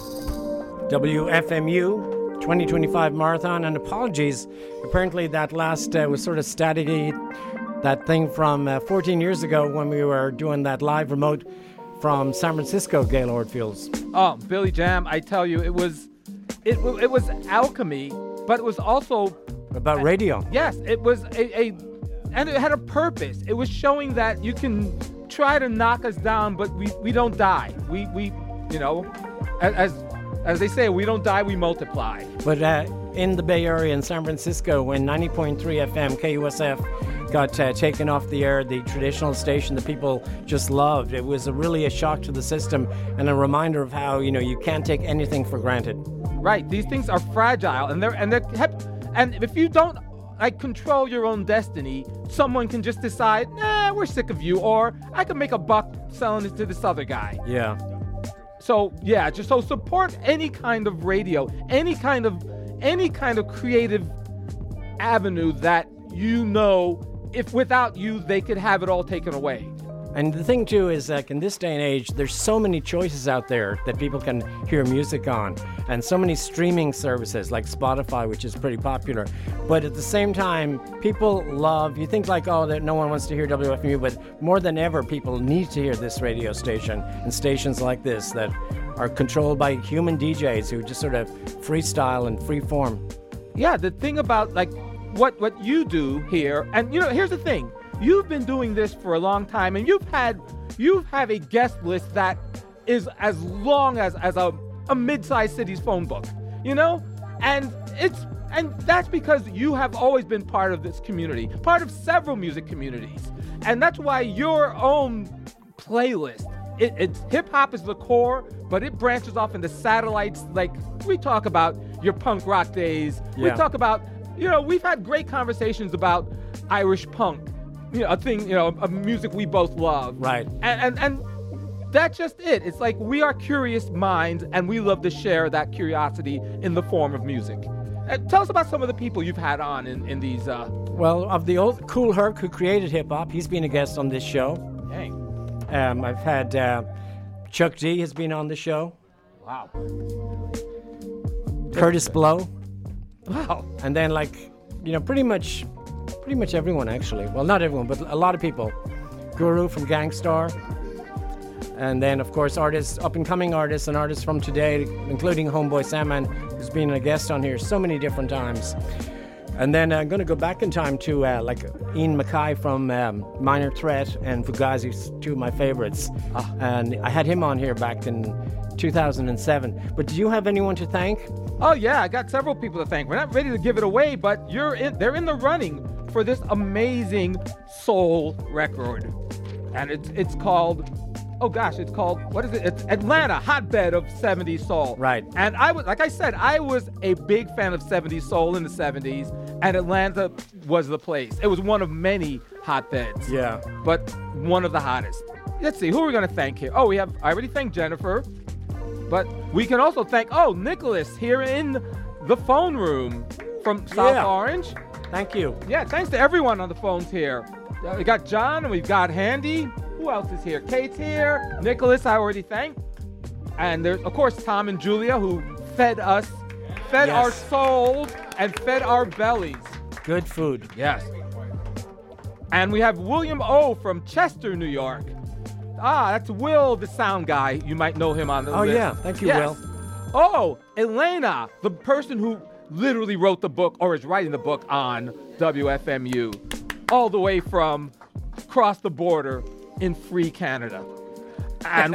W F M U twenty twenty-five Marathon, and apologies. Apparently that last uh, was sort of staticky, that thing from uh, fourteen years ago when we were doing that live remote from San Francisco, Gaylord Fields. Oh, Billy Jam, I tell you, it was, it, it was alchemy, but it was also... About radio. Yes, it was a, a, and it had a purpose. It was showing that you can try to knock us down, but we, we don't die. We, we, you know, as, as they say, we don't die, we multiply. But uh, in the Bay Area in San Francisco, when ninety point three F M K U S F got uh, taken off the air, the traditional station that people just loved, it was a really a shock to the system and a reminder of how, you know, you can't take anything for granted. Right. These things are fragile, and they're and they're and if you don't like control your own destiny, someone can just decide, nah, we're sick of you, or I can make a buck selling it to this other guy. Yeah. So yeah, just so support any kind of radio, any kind of any kind of creative avenue that you know, if without you they could have it all taken away. And the thing too is like in this day and age, there's so many choices out there that people can hear music on, and so many streaming services like Spotify, which is pretty popular. But at the same time, people love, you think like, oh, that no one wants to hear W F M U, but more than ever, people need to hear this radio station and stations like this that are controlled by human D Js who just sort of freestyle and free form. Yeah, the thing about like what what you do here, and you know, here's the thing. You've been doing this for a long time, and you've had you have a guest list that is as long as, as a, a mid-sized city's phone book, you know? And it's and that's because you have always been part of this community, part of several music communities. And that's why your own playlist, it, it's hip-hop is the core, but it branches off into satellites. Like, we talk about your punk rock days. Yeah. We talk about, you know, we've had great conversations about Irish punk. You know, a thing, you know, a music we both love. Right. And, and and that's just it. It's like we are curious minds, and we love to share that curiosity in the form of music. Uh, tell us about some of the people you've had on in, in these... Uh... Well, of the old Cool Herc who created hip-hop, he's been a guest on this show. Dang. Um, I've had uh, Chuck D has been on the show. Wow. Curtis Blow. Wow. And then, like, you know, pretty much... Pretty much everyone, actually. Well, not everyone, but a lot of people. Guru from Gangstar. And then, of course, artists, up-and-coming artists and artists from today, including Homeboy Sandman, who's been a guest on here so many different times. And then I'm going to go back in time to, uh, like, Ian Mackay from um, Minor Threat and Fugazi, two of my favorites. Ah. And I had him on here back in two thousand seven. But do you have anyone to thank? Oh, yeah, I got several people to thank. We're not ready to give it away, but you're in, they're in the running for this amazing soul record. And it's it's called, oh gosh, it's called, what is it? It's Atlanta, hotbed of seventies soul. Right. And I was, like I said, I was a big fan of seventies soul in the seventies, and Atlanta was the place. It was one of many hotbeds. Yeah. But one of the hottest. Let's see, who are we going to thank here? Oh, we have, I already thanked Jennifer, but we can also thank, oh, Nicholas here in the phone room from South Yeah. Orange. Thank you. Yeah, thanks to everyone on the phones here. Uh, we got John, and we've got Handy. Who else is here? Kate's here. Nicholas, I already thanked. And there's, of course, Tom and Julia, who fed us, fed Yes. our souls, and fed our bellies. Good food. Yes. And we have William O. from Chester, New York. Ah, that's Will, the sound guy. You might know him on the Oh, list. yeah. Thank you, Yes. Will. Oh, Elena, the person who literally wrote the book or is writing the book on W F M U, all the way from across the border in free Canada. And,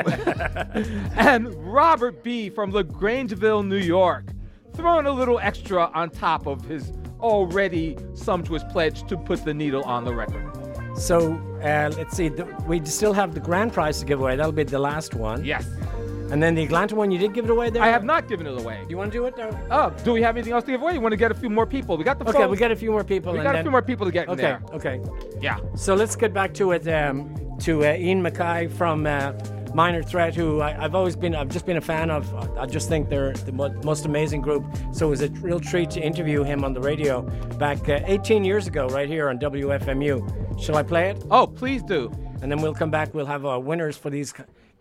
and Robert B. from LaGrangeville, New York, throwing a little extra on top of his already sumptuous pledge to put the needle on the record. So, uh, let's see, the, we still have the grand prize to give away. That'll be the last one. Yes. And then the Atlanta one, you did give it away there? I have not given it away. Do you want to do it? Or? Oh, do we have anything else to give away? You want to get a few more people? We got the Okay, phone. we got a few more people. We and got then... a few more people to get in okay, there. Okay, Yeah. So let's get back to it, um, to uh, Ian Mackay from uh, Minor Threat, who I, I've always been, I've just been a fan of. I just think they're the mo- most amazing group. So it was a real treat to interview him on the radio back uh, eighteen years ago, right here on W F M U. Shall I play it? Oh, please do. And then we'll come back. We'll have our winners for these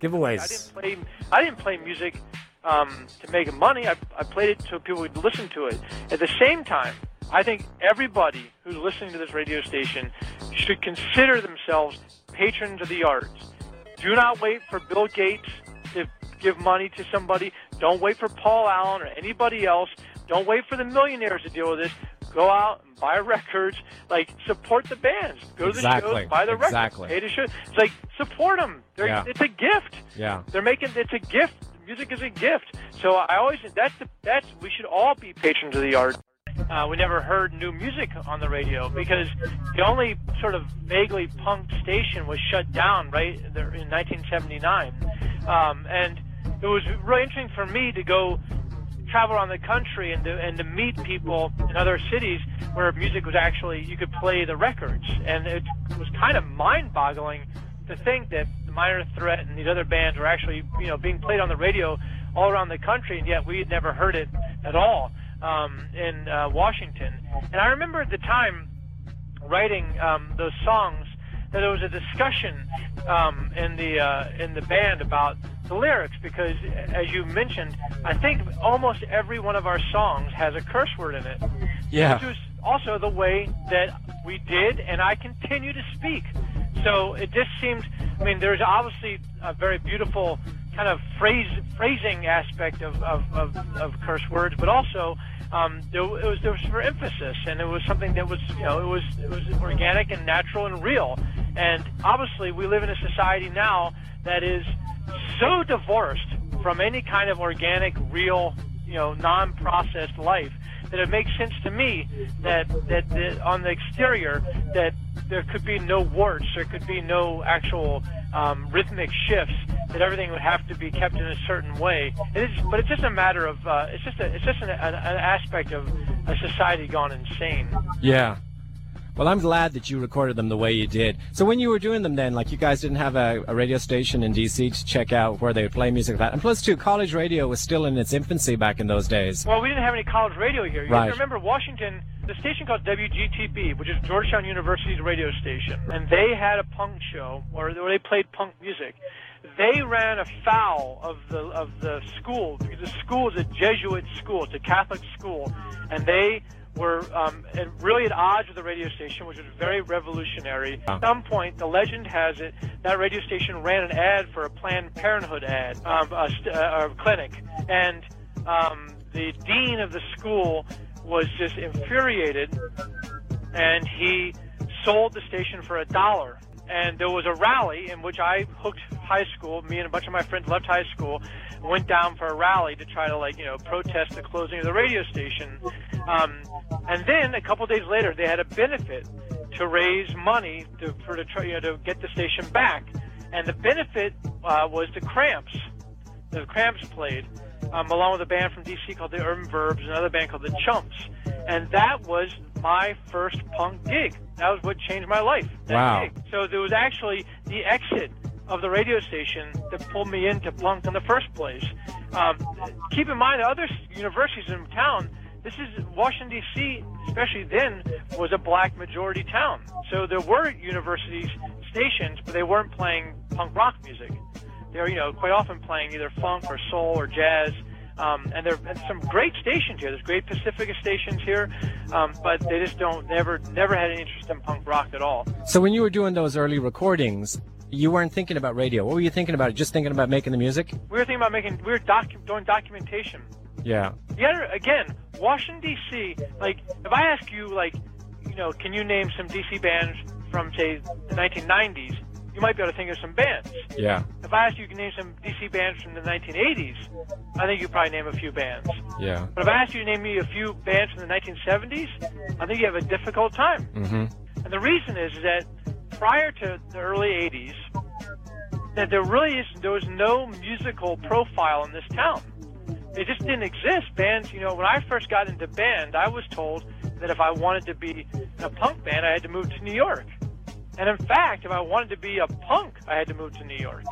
Giveaways. I didn't play. I didn't play music um, to make money. I, I played it so people would listen to it. At the same time, I think everybody who's listening to this radio station should consider themselves patrons of the arts. Do not wait for Bill Gates to give money to somebody. Don't wait for Paul Allen or anybody else. Don't wait for the millionaires to deal with this. Go out and buy records. Like, support the bands. Go to Exactly. the shows, buy the Exactly. records. Pay the show. It's like, support them. They're, Yeah. It's a gift. Yeah. They're making, it's a gift. Music is a gift. So I always, that's, the, that's, we should all be patrons of the art. Uh, we never heard new music on the radio because the only sort of vaguely punk station was shut down right there in nineteen seventy-nine. Um, and it was really interesting for me to go travel around the country and to, and to meet people in other cities where music was actually, you could play the records. And it was kind of mind-boggling to think that the Minor Threat and these other bands were actually, you know, being played on the radio all around the country, and yet we had never heard it at all um, in uh, Washington. And I remember at the time writing um, those songs that there was a discussion um, in the uh, in the band about the lyrics, because as you mentioned, I think almost every one of our songs has a curse word in it. Yeah. Which was also the way that we did and I continue to speak. So it just seemed, I mean, there's obviously a very beautiful kind of phrase phrasing aspect of, of, of, of curse words, but also um, there, it was there was for emphasis, and it was something that was, you know, it was it was organic and natural and real. And obviously, we live in a society now that is so divorced from any kind of organic, real, you know, non-processed life that it makes sense to me that that, that on the exterior that there could be no warts, there could be no actual um, rhythmic shifts, that everything would have to be kept in a certain way. It is, but it's just a matter of uh, it's just a, it's just an, an, an aspect of a society gone insane. Yeah. Well, I'm glad that you recorded them the way you did. So when you were doing them then, like you guys didn't have a, a radio station in D C to check out where they would play music like that. And plus, too, college radio was still in its infancy back in those days. Well, we didn't have any college radio here. You Right. have to remember Washington, the station called W G T B, which is Georgetown University's radio station. And they had a punk show where they played punk music. They ran afoul of the of the school. The school is a Jesuit school. It's a Catholic school. And they were um, at, really at odds with the radio station, which was very revolutionary. At some point, the legend has it, that radio station ran an ad for a Planned Parenthood ad, um, a, st- a clinic. And um, the dean of the school was just infuriated, and he sold the station for a dollar. And there was a rally in which I hooked high school. Me and a bunch of my friends left high school, went down for a rally to try to, like, you know, protest the closing of the radio station. Um, and then a couple days later, they had a benefit to raise money to for to try, you know, to get the station back. And the benefit uh, was the Cramps. The Cramps played, um, along with a band from D C called the Urban Verbs, and another band called the Chumps. And that was my first punk gig. That was what changed my life. That Wow. gig. So there was actually the exit of the radio station that pulled me into punk in the first place. Um, keep in mind, the other universities in town, this is Washington, D C, especially then, was a black majority town. So there were universities, stations, but they weren't playing punk rock music. They were, you know, quite often playing either funk or soul or jazz. Um, and there are some great stations here. There's great Pacifica stations here, um, but they just don't, never, never had any interest in punk rock at all. So when you were doing those early recordings, you weren't thinking about radio. What were you thinking about? Just thinking about making the music? We were thinking about making, we were docu- doing documentation. Yeah. Yeah, again, Washington, D C, like, if I ask you, like, you know, can you name some D C bands from, say, the nineteen nineties, you might be able to think of some bands. Yeah. If I ask you, you can name some D C bands from the nineteen eighties, I think you could probably name a few bands. Yeah. But if I ask you to name me a few bands from the nineteen seventies, I think you have a difficult time. Mm-hmm. And the reason is that prior to the early eighties, that there really is, there was no musical profile in this town. It just didn't exist. Bands, you know, when I first got into band, I was told that if I wanted to be in a punk band, I had to move to New York. And in fact, if I wanted to be a punk, I had to move to New York.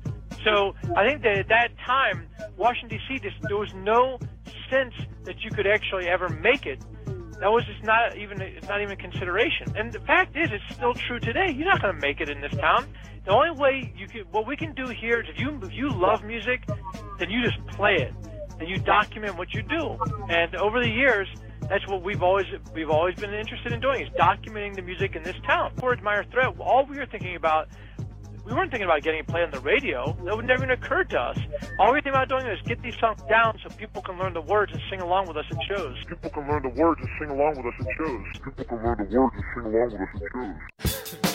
So I think that at that time, Washington, D C, just, there was no sense that you could actually ever make it That was just not even it's not even a consideration. And the fact is, it's still true today. You're not going to make it in this town. The only way you can, what we can do here is if you if you love music, then you just play it and you document what you do. And over the years, that's what we've always we've always been interested in doing, is documenting the music in this town. Towards Meyer Threat, all we were thinking about, we weren't thinking about getting it played on the radio. That would never even occur to us. All we were thinking about doing is get these songs down so people can learn the words and sing along with us at shows. People can learn the words and sing along with us at shows. People can learn the words and sing along with us at shows.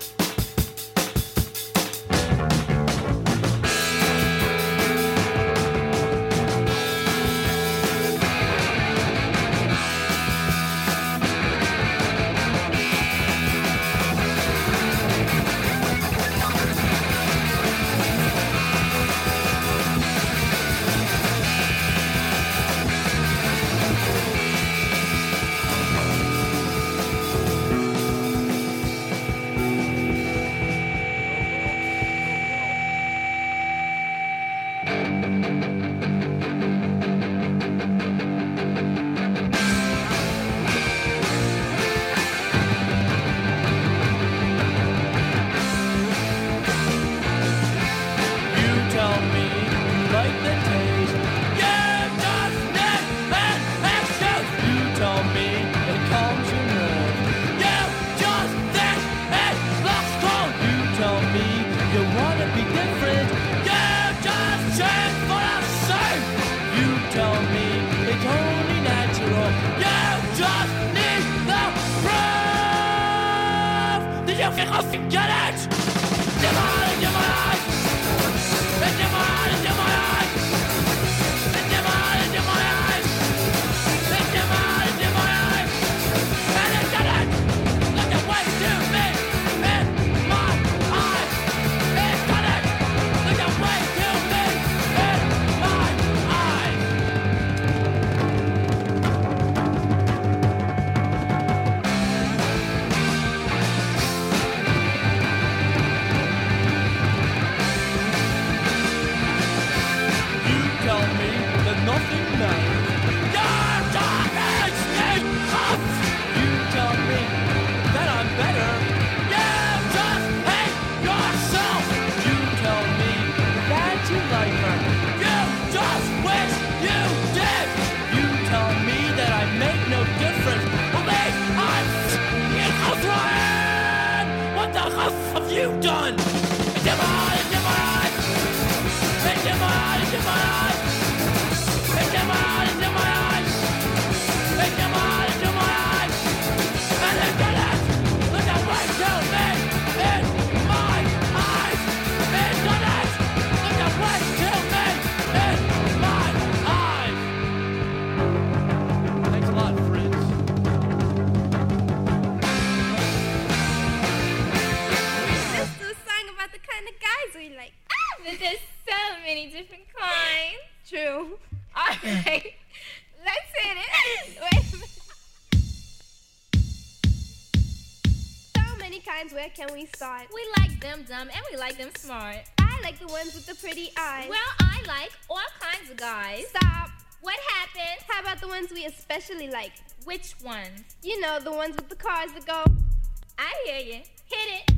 Where can we start? We like them dumb and we like them smart. I like the ones with the pretty eyes. Well, I like all kinds of guys. Stop. What happened? How about the ones we especially like? Which ones? You know, the ones with the cars that go. I hear you. Hit it.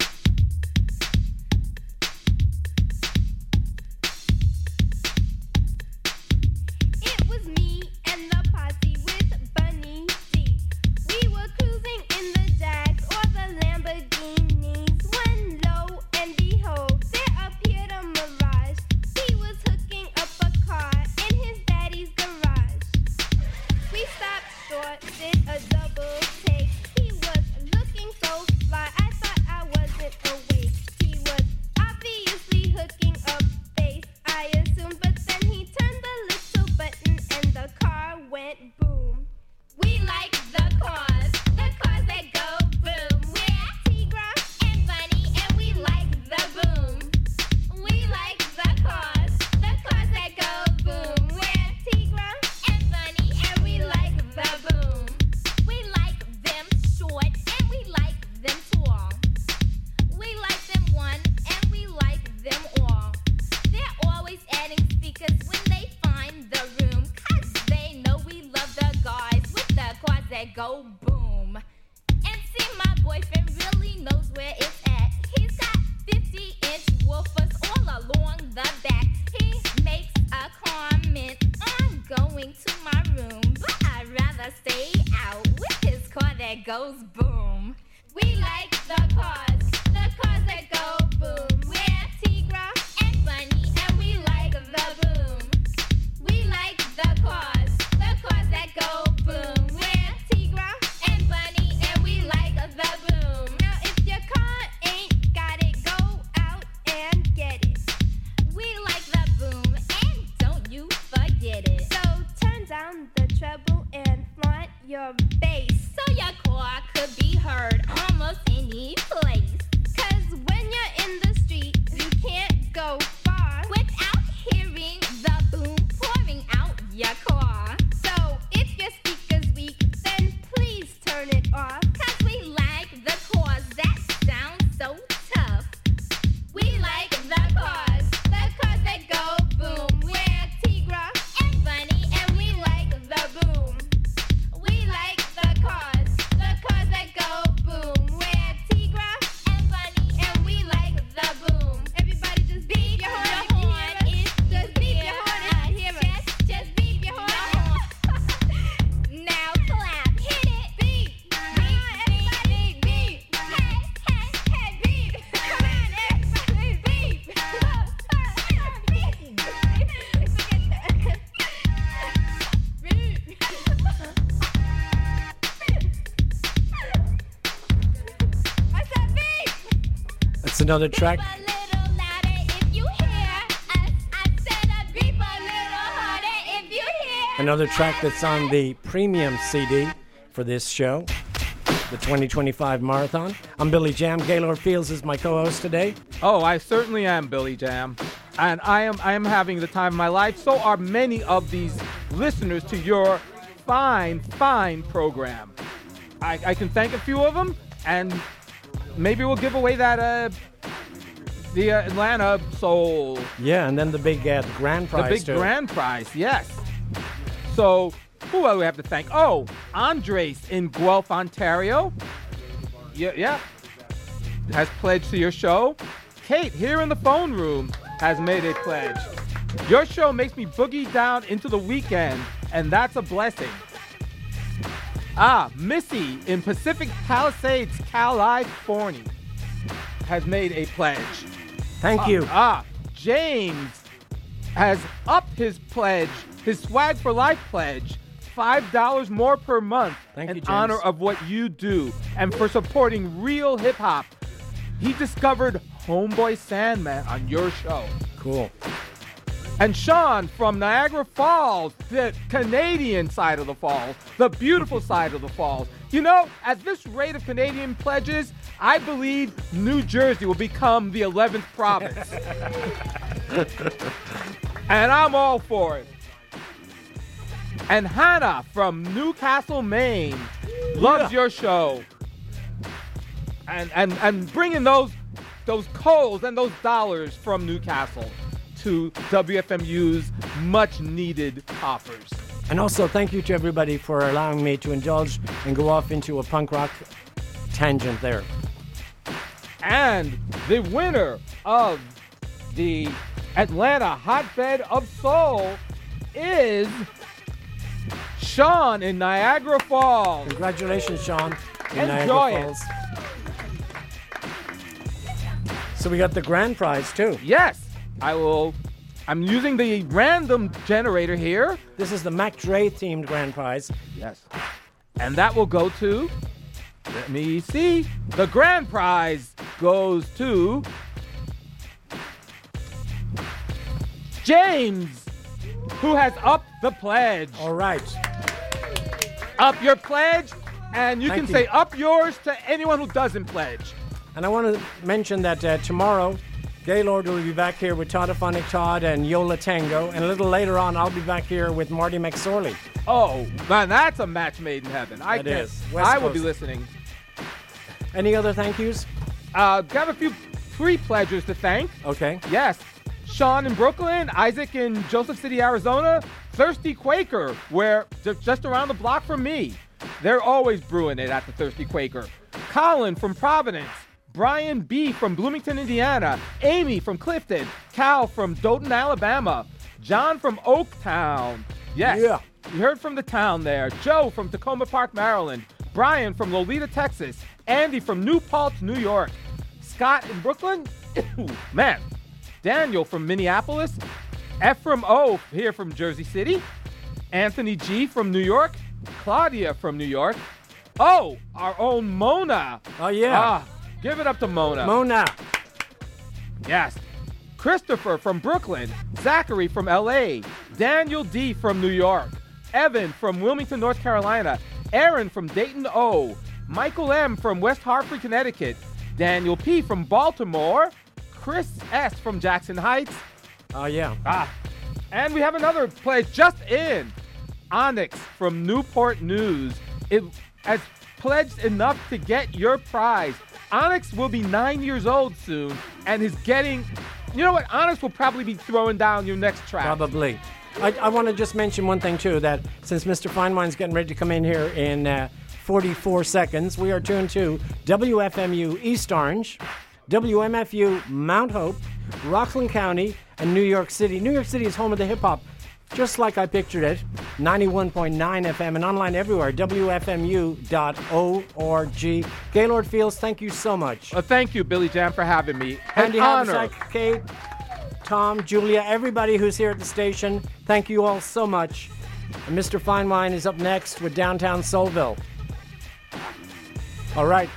It was me and the posse with Bunny D. We were cruising in the Jags or the Lamborghinis when lo and behold, there appeared a Mirage. He was hooking up a car in his daddy's garage. We stopped short, did a double take. He was looking so fly, I thought I wasn't awake. He was obviously hooking up bass, I assumed, but then he turned the little button and the car went boom. We like the cars, the cars that that goes boom. We like the cars, the cars that go boom. We're Tigra and Bunny, and we like the boom. We like the cars, the cars that go boom. We're Tigra and Bunny, and we like the boom. Now if your car ain't got it, go out and get it. We like the boom, and don't you forget it. So turn down the treble and flaunt your bass, so your car could be heard almost any place. Cause when you're in the street, you can't go far without hearing the boom pouring out your car. So if your speaker's weak, then please turn it off. Cause we like the cars that sound so tough. We like the cars, the cars that go boom. We're Tigra and Bunny, and we like the boom. We like the cars, the cars that go boom. We're Tigra and Bunny, and we like the boom. Everybody just beep your horn. Your horn is just beep your horn. I hear it. Just, just beep your horn. Now clap, hit it. Beep, beep, beep, beep. Hey, hey, hey, beep. Come on, everybody, beep. Beep. What's that beep? That's another track. Another track that's on the premium C D for this show, the twenty twenty-five Marathon. I'm Billy Jam. Gaylord Fields is my co-host today. Oh, I certainly am Billy Jam. And I am I am having the time of my life. So are many of these listeners to your fine, fine program. I, I can thank a few of them, and maybe we'll give away that uh, the uh, Atlanta Soul. Yeah, and then the big uh, grand prize The big too. grand prize, yes. So, who do we have to thank? Oh, Andres in Guelph, Ontario. Yeah, yeah. Has pledged to your show. Kate, here in the phone room, has made a pledge. Your show makes me boogie down into the weekend, and that's a blessing. Ah, Missy in Pacific Palisades, California, has made a pledge. Thank Ah, you. Ah, James has upped his pledge, his Swag for Life pledge, five dollars more per month Thank in you, James. honor of what you do and for supporting real hip-hop. He discovered Homeboy Sandman on your show. Cool. And Sean from Niagara Falls, the Canadian side of the falls, the beautiful side of the falls. You know, at this rate of Canadian pledges, I believe New Jersey will become the eleventh province. And I'm all for it. And Hannah from Newcastle, Maine, loves your show. And and and bringing those those coals and those dollars from Newcastle to W F M U's much needed coffers. And also thank you to everybody for allowing me to indulge and go off into a punk rock tangent there. And the winner of the Atlanta Hotbed of Soul is Sean in Niagara Falls. Congratulations, Sean, in Enjoy Niagara it. Falls. So we got the grand prize too. Yes, I will. I'm using the random generator here. This is the Mac Dre themed grand prize. Yes. And that will go to, let me see, the grand prize goes to James, who has upped the pledge. All right. Up your pledge, and you Thank can you. say up yours to anyone who doesn't pledge. And I want to mention that uh, tomorrow, Gaylord will be back here with Toddophonic Todd and Yola Tango, and a little later on, I'll be back here with Marty McSorley. Oh, man, that's a match made in heaven. I That can, is. West I will be Coast. listening. Any other thank yous? Uh, got a few free pledgers to thank. Okay. Yes. Sean in Brooklyn, Isaac in Joseph City, Arizona, Thirsty Quaker, where ju- just around the block from me. They're always brewing it at the Thirsty Quaker. Colin from Providence, Brian B. from Bloomington, Indiana, Amy from Clifton, Cal from Dothan, Alabama, John from Oaktown. Yes. Yeah. You heard from the town there. Joe from Tacoma Park, Maryland. Brian from Lolita, Texas. Andy from New Paltz, New York. Scott in Brooklyn. Ooh, man. Daniel from Minneapolis. Ephraim O here from Jersey City. Anthony G from New York. Claudia from New York. Oh, our own Mona. Oh, yeah. Ah, give it up to Mona. Mona. Yes. Christopher from Brooklyn. Zachary from L A. Daniel D from New York. Evan from Wilmington, North Carolina. Aaron from Dayton O. Michael M from West Hartford, Connecticut. Daniel P from Baltimore. Chris S from Jackson Heights. Oh, yeah. Ah. And we have another place just in. Onyx from Newport News. It has pledged enough to get your prize. Onyx will be nine years old soon and is getting... You know what? Onyx will probably be throwing down your next track. Probably. I, I want to just mention one thing, too, that since Mister Finewine's getting ready to come in here in uh, forty-four seconds, we are tuned to W F M U East Orange, W M F U Mount Hope, Rockland County, and New York City. New York City is home of the hip-hop, just like I pictured it, ninety-one point nine F M, and online everywhere, W F M U dot org. Gaylord Fields, thank you so much. Uh, thank you, Billy Jam, for having me. Andy An honor. Haversack, Kate, Tom, Julia, everybody who's here at the station, thank you all so much. And Mister Finewine is up next with Downtown Soulville. All right.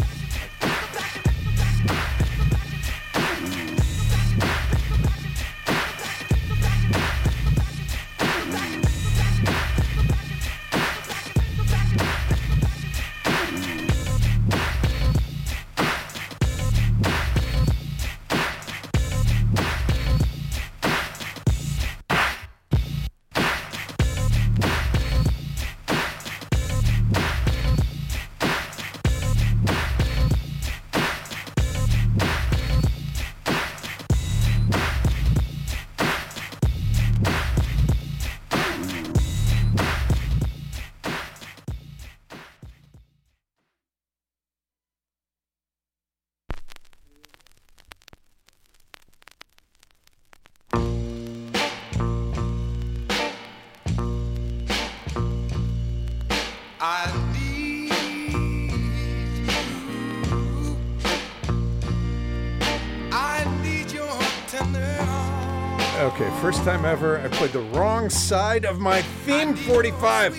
Okay, first time ever, I played the wrong side of my theme forty-five.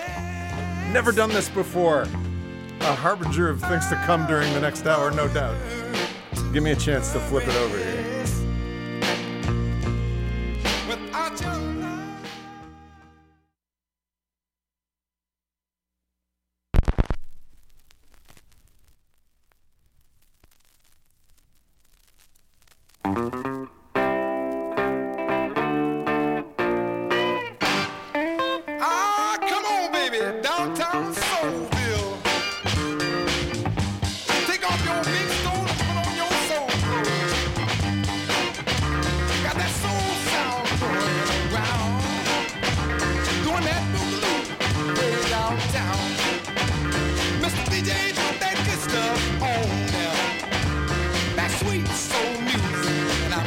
Never done this before. A harbinger of things to come during the next hour, no doubt. Give me a chance to flip it over here. Sweet soul music, and I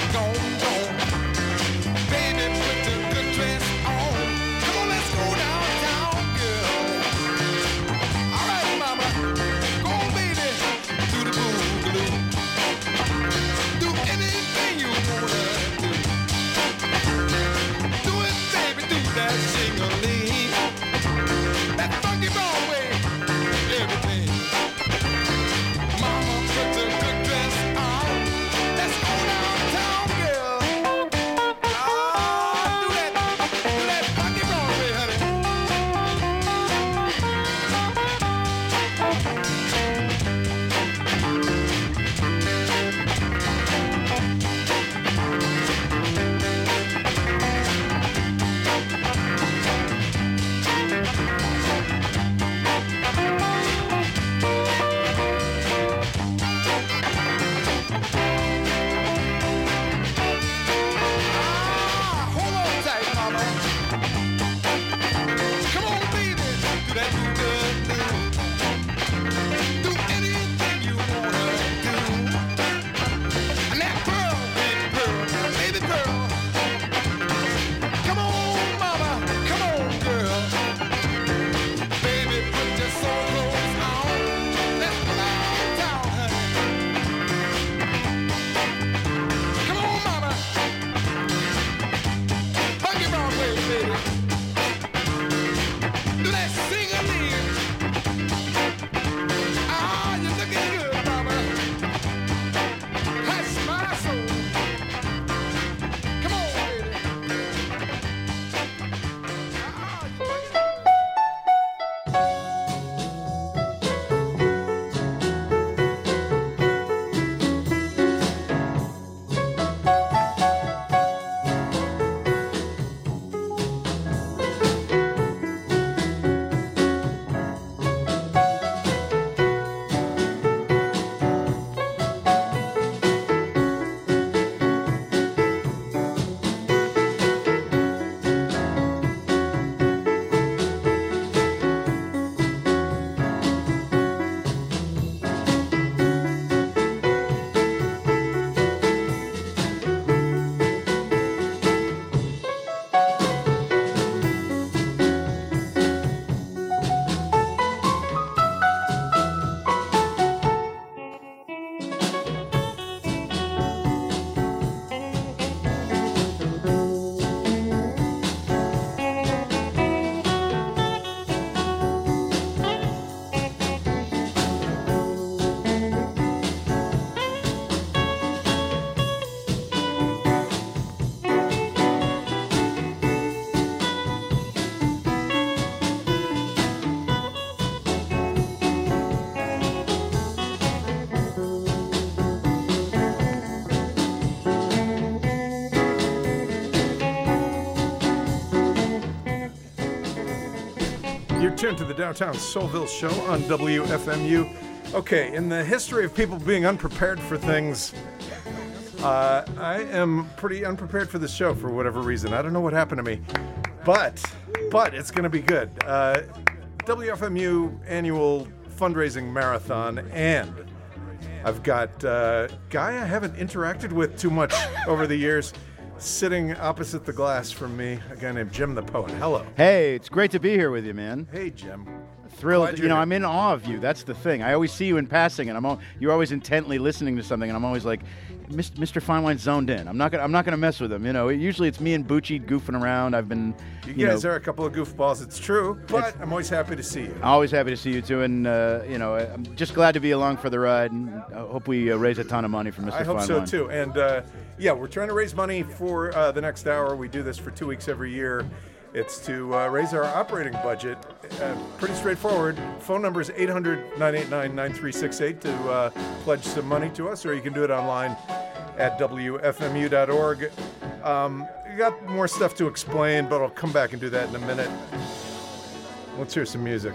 Tuned to the Downtown Soulville Show on W F M U. Okay, in the history of people being unprepared for things, uh, I am pretty unprepared for this show for whatever reason. I don't know what happened to me, but but it's going to be good. Uh, W F M U annual fundraising marathon, and I've got a guy I haven't interacted with too much over the years, sitting opposite the glass from me, a guy named Jim the Poet. Hello. Hey, it's great to be here with you, man. Hey, Jim. Thrilled. Glad You know, you're I'm in awe of you. That's the thing. I always see you in passing, and I'm all, you're always intently listening to something, and I'm always like, Mister Finewine's zoned in. I'm not gonna I'm not gonna mess with him. You know, usually it's me and Bucci goofing around. I've been, You, you, guys know, are a couple of goofballs, it's true, but I'm always happy to see you. always happy to see you too, and uh, you know, I'm just glad to be along for the ride, and I hope we uh, raise a ton of money for Mister I hope Fine so Wine. too. And uh, yeah, we're trying to raise money for uh, the next hour. We do this for two weeks every year. It's to uh, raise our operating budget. Uh, pretty straightforward. Phone number is eight hundred, nine eight nine, nine three six eight to uh, pledge some money to us, or you can do it online at W F M U dot org. Um, we got more stuff to explain, but I'll come back and do that in a minute. Let's hear some music.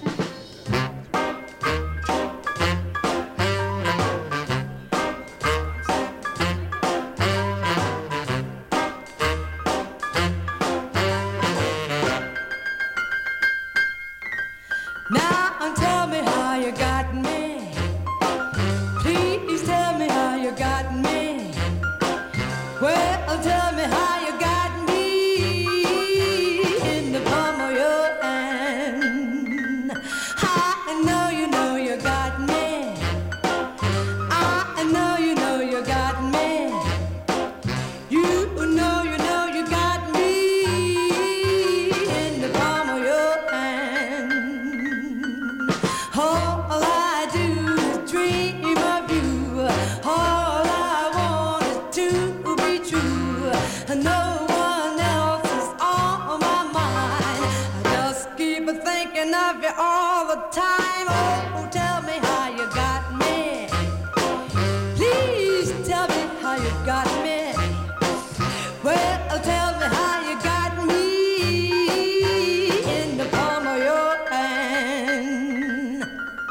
Now tell me how you got me. Please tell me how you got me. Well, tell me how you got me in the palm of your hand. I know you know you got me. I know you know you got me. You know you know you got me in the palm of your hand. All I do is dream of you. All I want is to be true. No one else is on my mind. I just keep thinking of you all the time. Oh, tell me how you got me. Please tell me how you got me. Well, tell me how you got me in the palm of your hand.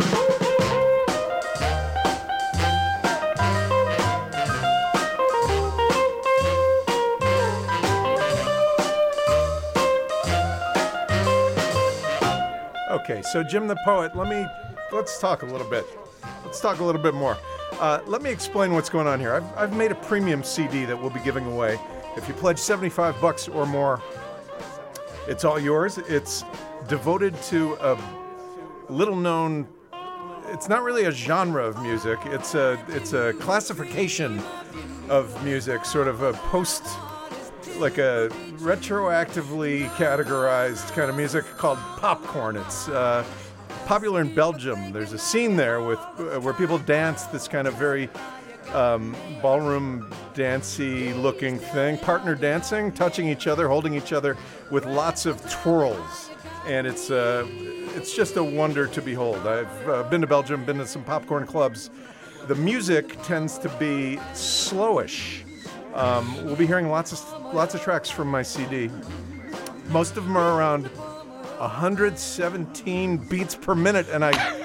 Okay, so Jim the Poet, let me let's talk a little bit. Let's talk a little bit more. Uh, let me explain what's going on here. I've, I've made a premium C D that we'll be giving away. If you pledge seventy-five bucks or more, it's all yours. It's devoted to a little known, it's not really a genre of music. It's a it's a classification of music, sort of a post, like a retroactively categorized kind of music called popcorn. It's uh, popular in Belgium. There's a scene there with uh, where people dance this kind of very um, ballroom dancey looking thing, partner dancing, touching each other, holding each other with lots of twirls, and it's uh, it's just a wonder to behold. I've uh, been to Belgium, been to some popcorn clubs. The music tends to be slowish. Um, we'll be hearing lots of lots of tracks from my C D. Most of them are around one hundred seventeen beats per minute, and I